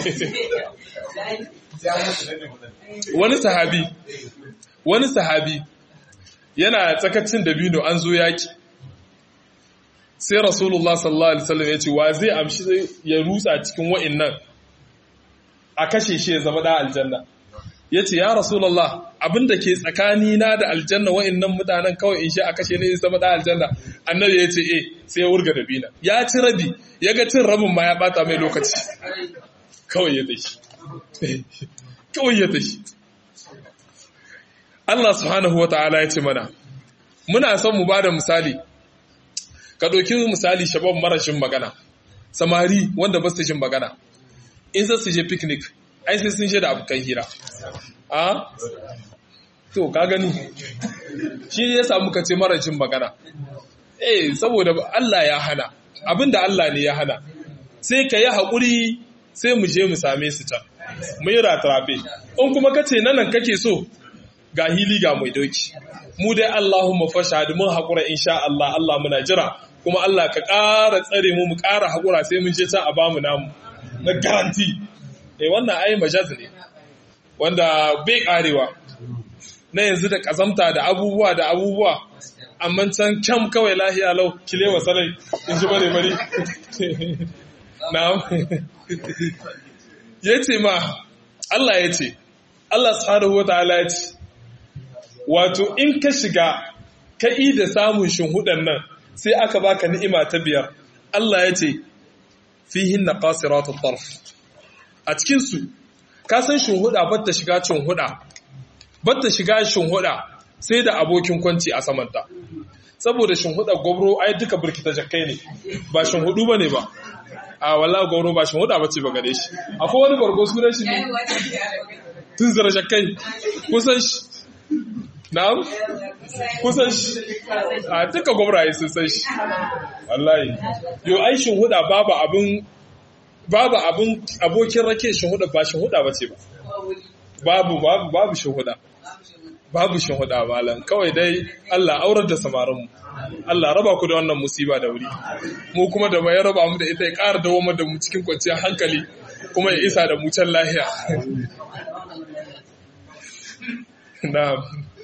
wani sahabi wani sahabi yana tsakacin dabino an zo yaki sai rasulullah sallallahu alaihi wasallam ya ce wa zai amshi ya rutsa cikin wa'annan a kashe shi ya zama da aljanna yace ya rasulullah abinda ke tsakani na da aljanna wa'annan mutanen kawai in shi a kashe ne ya zama da aljanna annabi yace eh sai ya wurga dabina ya ci rabi yaga cin rabin ma ya bata mai lokaci kawai ya tashi kawai ya tashi Allah subhanahu wa ta'ala ya ce mana muna son mu bada misali ka ɗauki misali shabab marashin magana samari wanda ba su jin magana in za su je picnic ai sai sun je da abokan hira a to ka gani shi ya samu ka ce marashin magana eh saboda Allah ya hana abinda Allah ne ya hana sai ka yi haƙuri sai mu je mu same su can mu yi ratarafe in kuma ka ce nanan kake so ga hili ga mai doki mu dai Allahumma fashhad mun haƙura insha Allah Allah muna jira kuma Allah ka ƙara tsare mu mu ƙara haƙura sai mun je can a bamu namu na garanti eh wannan ai majaz ne wanda bai karewa na yanzu da kazamta da abubuwa da abubuwa amma can kyam kawai lahiya lau kile wa salai in ji bare bare na'am yace ma Allah yace Allah subhanahu wataala yace wato in ka shiga ka yi da samun shinhudan nan sai aka baka ni'ima ta biyar Allah yace fihin qasiratut tarf a cikin su ka san shinhuda batta shiga shinhuda batta shiga shinhuda sai da abokin kwanci a samanta saboda shinhuda gobro ai duka burkita jakkai ne ba shinhudu bane ba a wallahi gobro ba shinhuda bace ba gare shi akwai wani bargo sunan shi ne tun zara jakkai kusan shi na'am kusan shi a duka gobraye sun san shi wallahi yo ai shinhuda babu abun babu abun abokin rake shinhuda ba shinhuda bace ba babu babu babu shinhuda babu shinhuda malam kawai dai Allah aurar da samarinmu Allah raba ku da wannan musiba da wuri mu kuma da mai raba mu da ita ya ƙara dawo da mu cikin kwanciyar hankali kuma ya isa da mu can lahiya na'am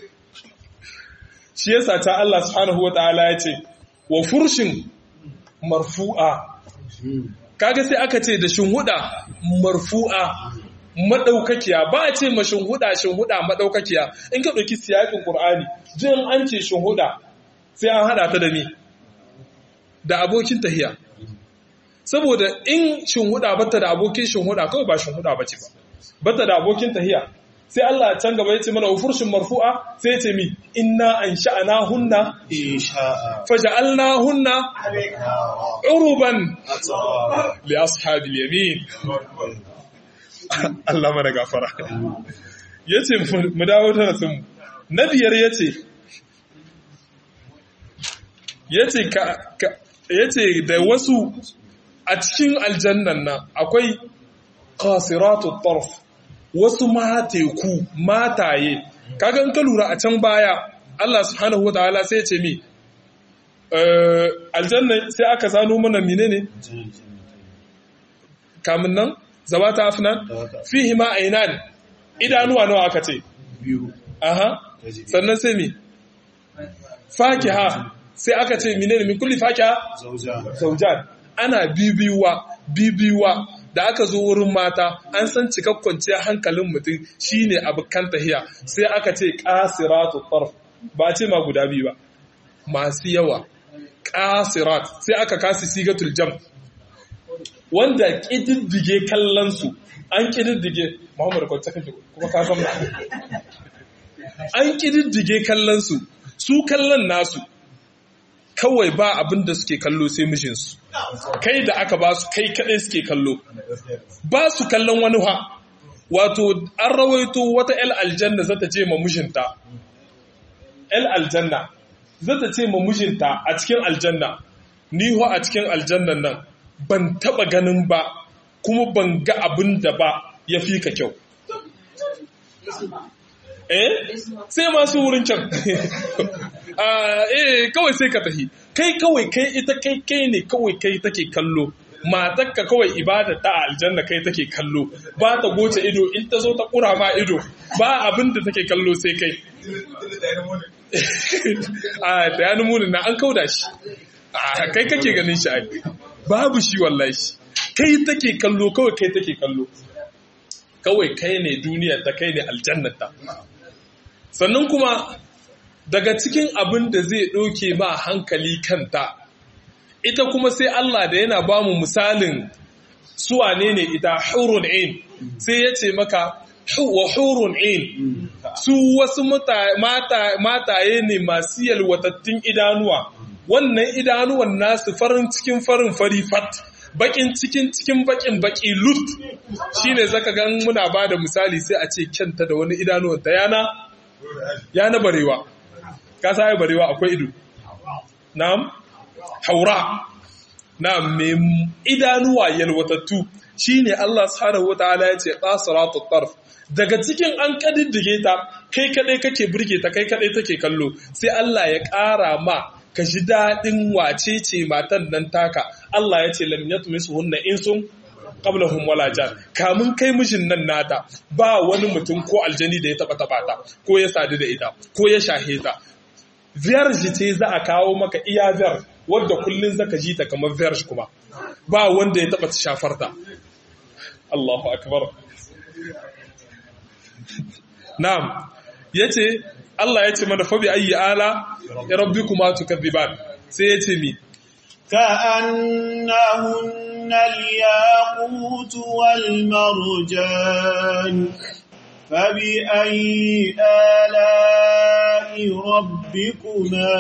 shi yasa ta Allah subhanahu wataala ya ce wa furshin marfu'a kaga sai aka ce da shinhuda marfu'a madaukakiya ba a ce ma shinhuda shinhuda madaukakiya in ka dauki siyakin Qur'ani jin an ce shinhuda sai an hada ta da ni da abokin tahiya saboda in shinhuda bata da abokin shinhuda kawai ba shinhuda bace ba bata da abokin tahiya sai Allah can gaba yace mana ufurshin marfu'a sai yace mi inna ansha'nahunna insha'a faja'alnahunna uruban li ashabil yamin Allah mana gafara yace mu dawo ta sun nabiyar yace yace ka yace da wasu a cikin aljannan nan akwai qasiratut tarf wasu mateku mataye kaga in ka lura a can baya Allah subhanahu wataala sai ya ce mi eh aljanna sai aka zano mana menene kamun nan zawata afnan fihi ma aynan idanuwa nawa aka ce biyu aha sannan sai mi fakiha sai aka ce menene min kulli fakiha zauja zaujan ana bibiyuwa bibiyuwa da aka zo wurin mata an san cikakkwanciyar hankalin mutum shine abukan tahiya sai aka ce qasiratu tarf ba ce ma guda biyu ba masu yawa qasirat sai aka kasi sigatul jam wanda kididdige kallon su an kididdige Muhammad ko take kuma ka san an kididdige kallon su su kallon nasu kawai ba abin da suke kallo sai mijinsu kai da aka ba su kai kadai suke kallo ba su kallon wani ha wato an rawaito wata el aljanna zata ce ma mijinta el aljanna zata ce ma mijinta a cikin aljanna ni ho a cikin aljannan nan ban taba ganin ba kuma ban ga abin da ba ya fi ka kyau eh sai masu wurin can eh kawai sai ka tafi kai kawai kai ita kai kai ne kawai kai take kallo matakka kawai ibada ta aljanna kai take kallo ba ta goce ido in ta zo ta kura ma ido ba abin da take kallo sai kai a da ya nuna na an kauda shi a kai kake ganin shi ai babu shi wallahi kai take kallo kawai kai take kallo kawai kai ne duniyar ta kai ne aljannar ta sannan kuma daga cikin abin da zai ɗauke ma hankali kanta ita kuma sai Allah da yana ba mu misalin suwane ne ita hurun ain sai ya ce maka wa hurun ain su wasu mataye ne masu yalwatattun idanuwa wannan idanuwan nasu farin cikin farin fari fat bakin cikin cikin bakin baki lut shine zaka gan muna ba da misali sai a ce kyanta da wani idanuwan ta yana yana barewa ka sai barewa akwai ido na'am haura na'am me idanuwa yalwatattu shine Allah subhanahu wataala ya ce qasiratut tarf daga cikin an kadiddige ta kai kadai kake burge ta kai kadai take kallo sai Allah ya ƙara ma ka ji daɗin wace ce matan nan taka Allah ya ce lam yatmisuhunna insun qablahum wala jan, kamun kai mijin nan nata ba wani mutum ko aljani da ya taba taba ta ko ya sadu da ita ko ya shahe ta. Vierge ce za a kawo maka iya vierge wadda kullun zaka ji ta kamar vierge kuma ba wanda ya taba shafar ta. Allahu akbar. Na'am, yace Allah yace mana fa bi ayyi ala rabbikuma tukadiban, sai yace mi كأنهن الياقوت والمرجان فبأي آلاء ربكما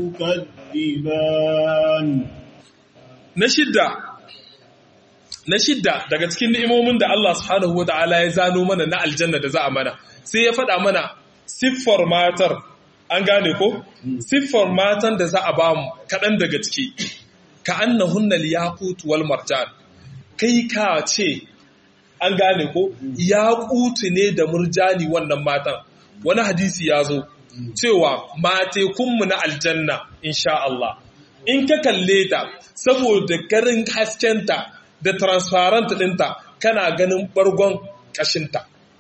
تكذبان. na shidda na shidda daga cikin ni'imomin da Allah subhanahu wataala ya zano mana na aljanna da za a mana, sai ya faɗa mana siffar matar, an gane ko siffar matan da za a ba mu kaɗan daga ciki. Ka annahunna al-yaqut wal marjan, kai ka ce an gane ko yaqut ne da murjani wannan matan. Wani hadisi ya zo cewa matekunmu na aljanna insha Allah in ka kalle ta saboda garin haskenta da transparent ɗinta kana ganin bargon ƙashinta.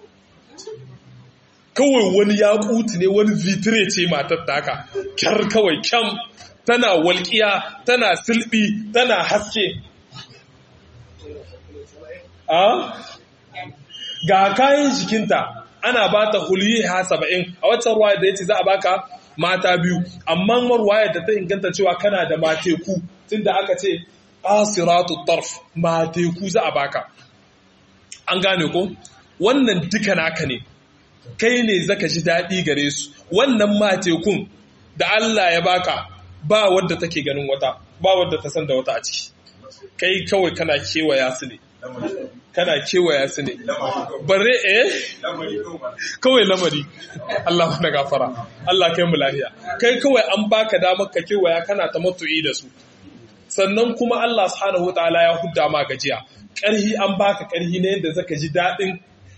Kawai wani yaqut ne, wani vitre ce matar taka kyar kawai kyam, tana walƙiya, tana silbi, tana haske. A? Ga kayan jikinta ana ba ta huliha saba'in, a waccan ruwaya da ya ce za a baka mata biyu, amma marwaya da ta inganta cewa kana da mateku, tun da aka ce asiratu tarf, mateku za a baka. An gane ko? Wannan duka naka ne, kai ne zaka ji daɗi gare su. Wannan matekun da Allah ya baka ba wadda take ganin wata, ba wadda ta san da wata a ciki. Kai kawai kana kewaya su ne. Kana kewaya su ne. Bare eh? Kawai lamari. Allah mana gafara. Allah kai mu lahiya. Kai kawai an baka damar ka kewaya kana ta matu'i da su. Sannan kuma Allah subhanahu wataala ya hudda ma gajiya. Ƙarhi an baka ƙarhi ne yadda zaka ji daɗin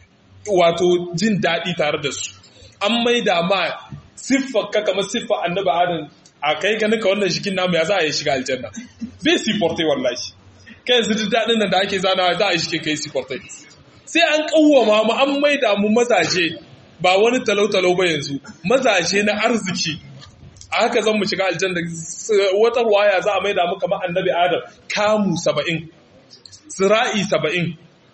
wato jin daɗi tare da su. An maida ma siffar ka kamar siffar annabi Adam, a kai ganin ka wannan jikin namu ya za a yi shiga aljanna. Bai sifortai wallahi. Kai yanzu duk daɗin nan da ake zanawa za a yi shike kai sifortai. Sai an kawwama mu an maida mu mazaje ba wani talau-talau ba yanzu, mazaje na arziki. A haka zan mu shiga aljanna. Wata ruwaya za a maida mu kamar annabi Adam kamu saba'in, zira'i saba'in.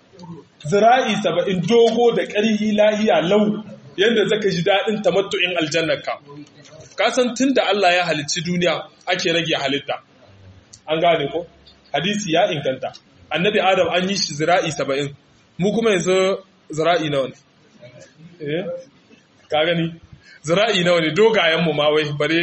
Zira'i saba'in dogo da ƙarhi lahiya lau yadda zaka ji daɗin tamattu'in aljannarka. Ka san tun da Allah ya halicci duniya ake rage halitta. An gane ko? Hadisi ya inganta. Annabi Adam an yi shi zira'i saba'in. Mu kuma yanzu zira'i nawa ne? Eh? Ka gani? Zira'i nawa ne? Dogayenmu ma wai bare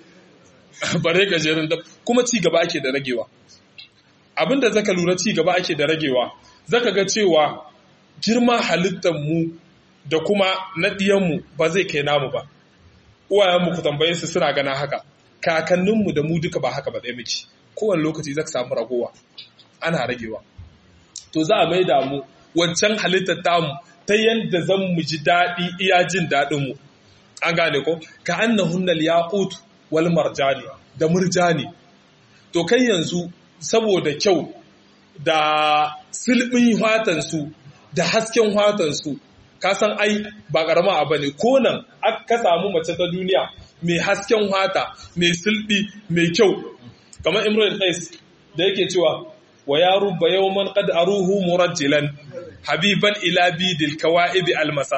bare gajerun da kuma ci gaba ake da ragewa. Abinda zaka lura ci gaba ake da ragewa. Zaka ga cewa girma halittar mu da kuma na ɗiyanmu ba zai kai namu ba. Uwayenmu ku tambaye su suna gana haka, kakanninmu da mu duka ba haka ba ɗaya miki. Kowane lokaci zaka samu ragowa, ana ragewa. To za a maida mu wancan halittar tamu ta yadda zan mu ji daɗi iya jin daɗinmu. An gane ko? Ka annahunnal yaqut wal marjani, da murjani. To kai yanzu saboda kyau da silbin hatansu da hasken hatansu, ka san ai ba karama abu ne. Ko nan aka samu mace ta duniya mai hasken hata, mai silbi, mai kyau, kamar Imrul Qais da yake cewa wa ya rubba yawman qad aruhu murajjilan habiban ila bidil kawaib almasa.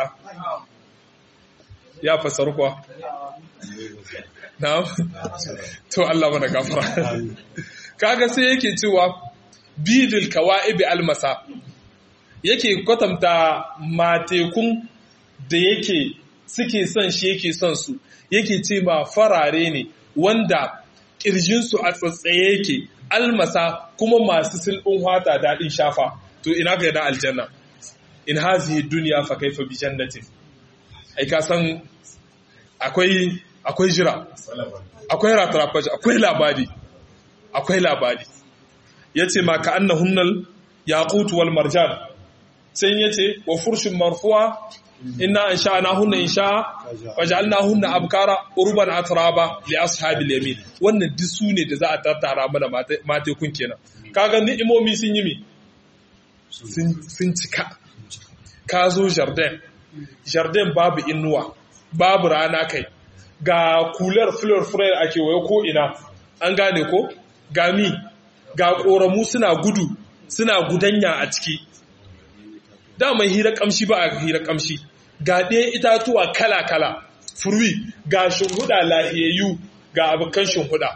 Ya fasaru kuwa? Na'am. To Allah mana gafara. Kaga sai yake cewa bidil kawaib almasa, yake kwatanta matekun da yake suke son shi yake son su, yake ce ma farare ne wanda ƙirjinsu a tsatsaye yake, almasa kuma masu silbin hata daɗin shafa. To ina ga yana aljanna? In hazihi duniya fa kaifa bi jannatin. Ai ka san akwai akwai jira, akwai ratarafaji, akwai labari, akwai labari. Yace ma ka annahunnal yaqut wal marjan. Sai yace wa furshin marfu'a inna ansha'nahunna insha'a waja'alnahunna abkara urban atraba li ashabil yamin. Wannan duk su ne da za a tattara mana mate kun kenan. Kaga ni'imomi sun yi mi sun cika. Ka zo jardin, jardin babu inuwa, babu rana kai, ga kular fleur frere ake waye ko ina, an gane ko? Gami, ga ƙoramu suna gudu, suna gudanya a ciki. Da mai hira kamshi ba a hira kamshi, ga ɗaya itatuwa kala-kala, furwi, ga shimhuda lahiyayyu, ga abokan shimhuda.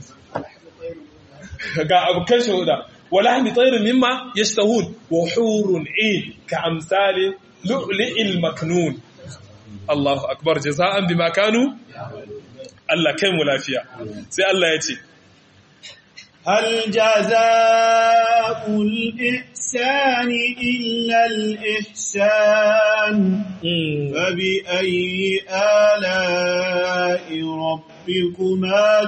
Ga abokan shimhuda. Wala mi tsairin mimma ya stahun wa hurun in ka amsalin lu'li'il maknun. Allahu akbar jaza'an bi makanu? Allah kai mu lafiya. Sai Allah ya ce, هل جزاء الإحسان إلا الإحسان فبأي آلاء ربكما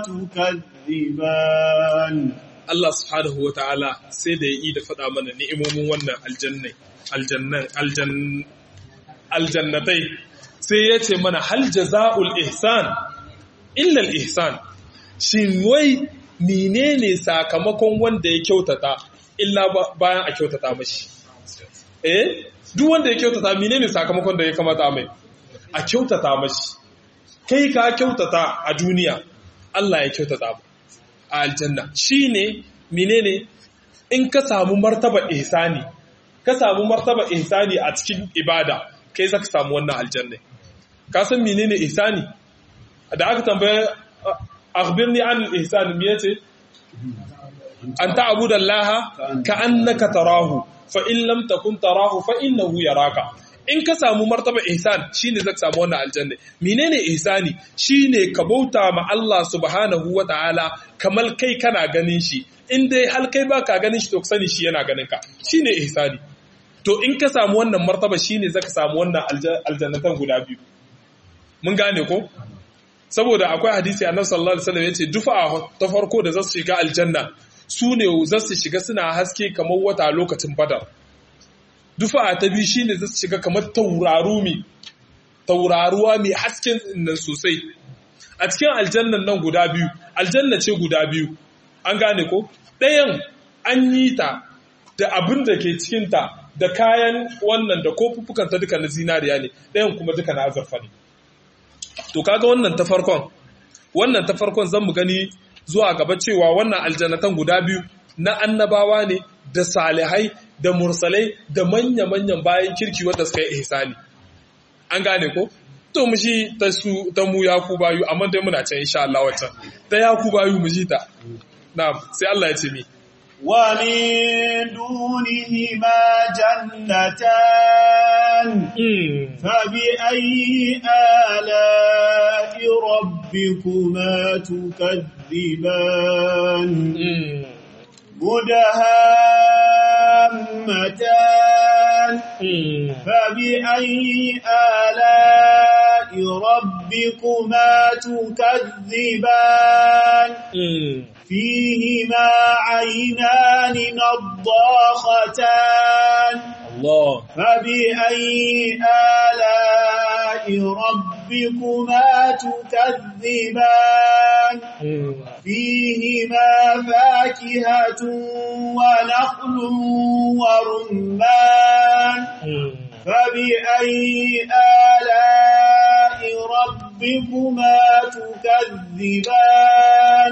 تكذبان Allah subhanahu wa ta'ala sai da ya yi da faɗa mana ni'imomin wannan aljannai, aljannan, aljannatai sai ya ce mana hal jaza'ul ihsan illa al ihsan, shin wai menene sakamakon wanda ya kyautata illa bayan a kyautata mashi? Eh, duk wanda ya kyautata menene sakamakon da ya kamata mai? A kyautata mashi. Kai ka kyautata a duniya, Allah ya kyautata mu a aljanna. Shine menene in ka samu martaba ihsani, ka samu martaba ihsani a cikin ibada, kai zaka samu wannan aljanna. Ka san menene ihsani? Da aka tambaye akhbirni an al-ihsan me yace? An ta'budu Allah ka'annaka tarahu fa in lam takun tarahu fa innahu yaraka. In ka samu martaba ihsan shine zaka samu wannan aljanna. Menene ihsani? Shine ka bauta ma Allah subhanahu wata'ala kamar kai kana ganin shi. In dai hal kai baka ganin shi to ka sani shi yana ganin ka. Shine ihsani. To in ka samu wannan martaba shine zaka samu wannan aljannatan guda biyu. Mun gane ko? Saboda akwai hadisi annabi sallallahu alaihi wasallam yace dufa ta farko da zasu shiga aljanna su ne zasu shiga suna haske kamar wata lokacin badar. Dufa ta biyu shine zasu shiga kamar tauraru mi tauraruwa mai hasken nan sosai. A cikin aljannan nan guda biyu, aljanna ce guda biyu. An gane ko? Ɗayan an yi ta da abin da ke cikin ta da kayan wannan da kofuffukan ta duka na zinariya ne, ɗayan kuma duka na azurfa ne. To kaga wannan ta farkon, wannan ta farkon zan mu gani zuwa gaba cewa wannan aljannatan guda biyu na annabawa ne da salihai da mursalai da manya-manyan bayan kirki wanda suka yi ihsani. An gane ko? To mu shi ta su ta mu yaku bayu amma dai muna can insha Allah wacce. Ta yaku bayu mu ji ta. Na'am, sai Allah ya ce mi. Wa min dunihima jannatan fa bi ayyi ala'i rabbikuma tukadiban mudahammatan fa bi ayyi ala'i rabbikuma tukadiban فيهما عينان نضاختان الله فبأي آلاء ربكما تكذبان فيهما فاكهة ونخل ورمان فبأي آلاء ربكما تكذبان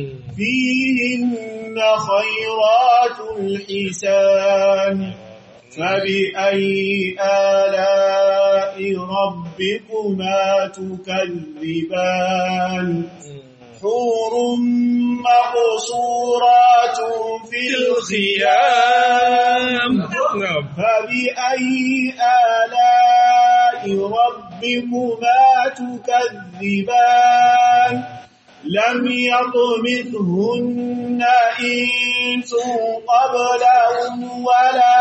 فيهن خيرات الحسان فبأي آلاء ربكما تكذبان حور مقصورات في الخيام فبأي آلاء ربكما تكذبان لم يطمثهن إنس قبلهم ولا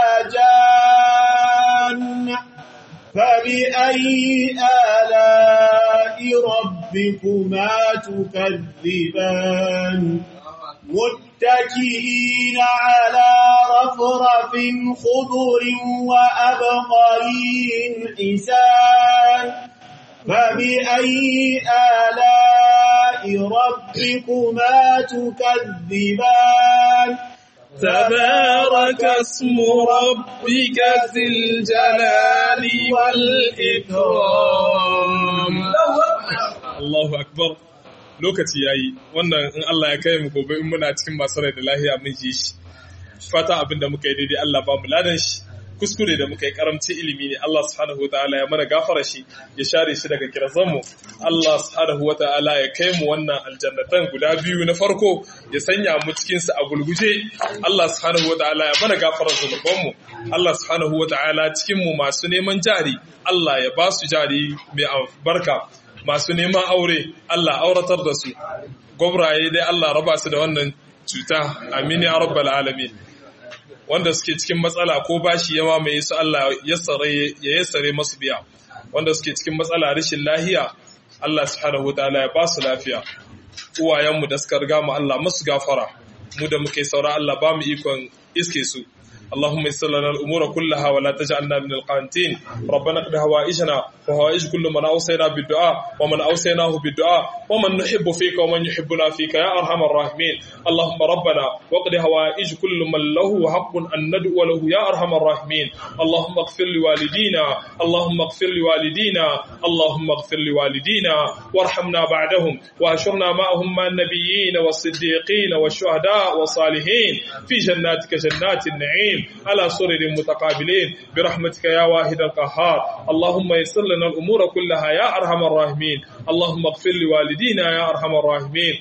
جان فبأي آلاء ربكما تكذبان متكئين على رفرف خضر وأبقري حسان فبأي آلاء ربكما تكذبان تبارك اسم ربك ذي الجلال والإكرام. Allahu akbar. Lokaci yayi, wannan in Allah ya kai mu gobe in muna cikin masu rai da lahiya mun ji shi. Fata abinda muka yi daidai Allah ba mu ladan shi. Kuskure da muka yi karamci ilimi ne Allah subhanahu wataala ya mana gafara shi, ya share shi daga kirazan mu. Allah subhanahu wataala ya kai mu wannan aljannatan guda biyu na farko, ya sanya mu cikin su a gulguje. Allah subhanahu wataala ya mana gafara zunuban mu. Allah subhanahu wataala cikin mu masu neman jari, Allah ya ba su jari mai albarka. Masu neman aure, Allah auratar da su. Gobraye dai Allah raba su da wannan cuta. Amin ya rabbal alamin. Wanda suke cikin matsala ko bashi yawa mai su Allah ya yassare masu biya. Wanda suke cikin matsala rashin lahiya, Allah subhanahu wataala ya ba su lafiya. Uwayenmu da suka riga mu Allah musu gafara. Mu da muke saura Allah ba mu ikon iske su. اللهم يسر لنا الأمور كلها ولا تجعلنا من القانتين. ربنا اقض هوائجنا وهوائج كل من أوصينا بالدعاء ومن أوصيناه بالدعاء ومن نحب فيك ومن يحبنا فيك يا أرحم الراحمين. اللهم ربنا واقض هوائج كل من له حق أن ندعو له يا أرحم الراحمين. اللهم اغفر لوالدينا اللهم اغفر لوالدينا اللهم اغفر لوالدينا وارحمنا بعدهم وأشرنا معهم مع النبيين والصديقين والشهداء والصالحين في جناتك جنات النعيم على سرر متقابلين برحمتك يا واحد القهار. اللهم يسر لنا الأمور كلها يا أرحم الراحمين. اللهم اغفر لوالدينا يا أرحم الراحمين.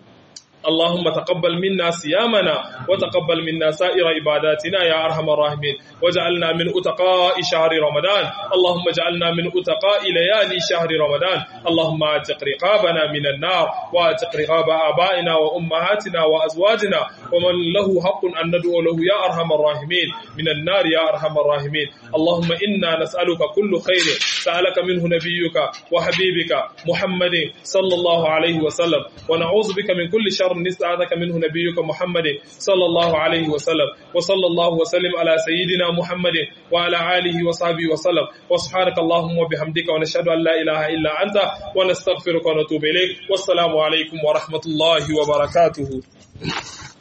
اللهم تقبل منا صيامنا وتقبل منا سائر عباداتنا يا أرحم الراحمين. واجعلنا من أتقاء شهر رمضان. اللهم اجعلنا من أتقاء ليالي شهر رمضان. اللهم اعتق رقابنا من النار واعتق رقاب آبائنا وأمهاتنا وأزواجنا ومن له حق أن ندعو له يا أرحم الراحمين من النار يا أرحم الراحمين. اللهم إنا نسألك كل خير سألك منه نبيك وحبيبك محمد صلى الله عليه وسلم، ونعوذ بك من كل شر نستعاذك منه نبيك محمد صلى الله عليه وسلم. وصلى الله وسلم على سيدنا محمد وعلى آله وصحبه وسلم. وسبحانك اللهم وبحمدك ونشهد أن لا إله إلا أنت ونستغفرك ونتوب إليك. والسلام عليكم ورحمة الله وبركاته.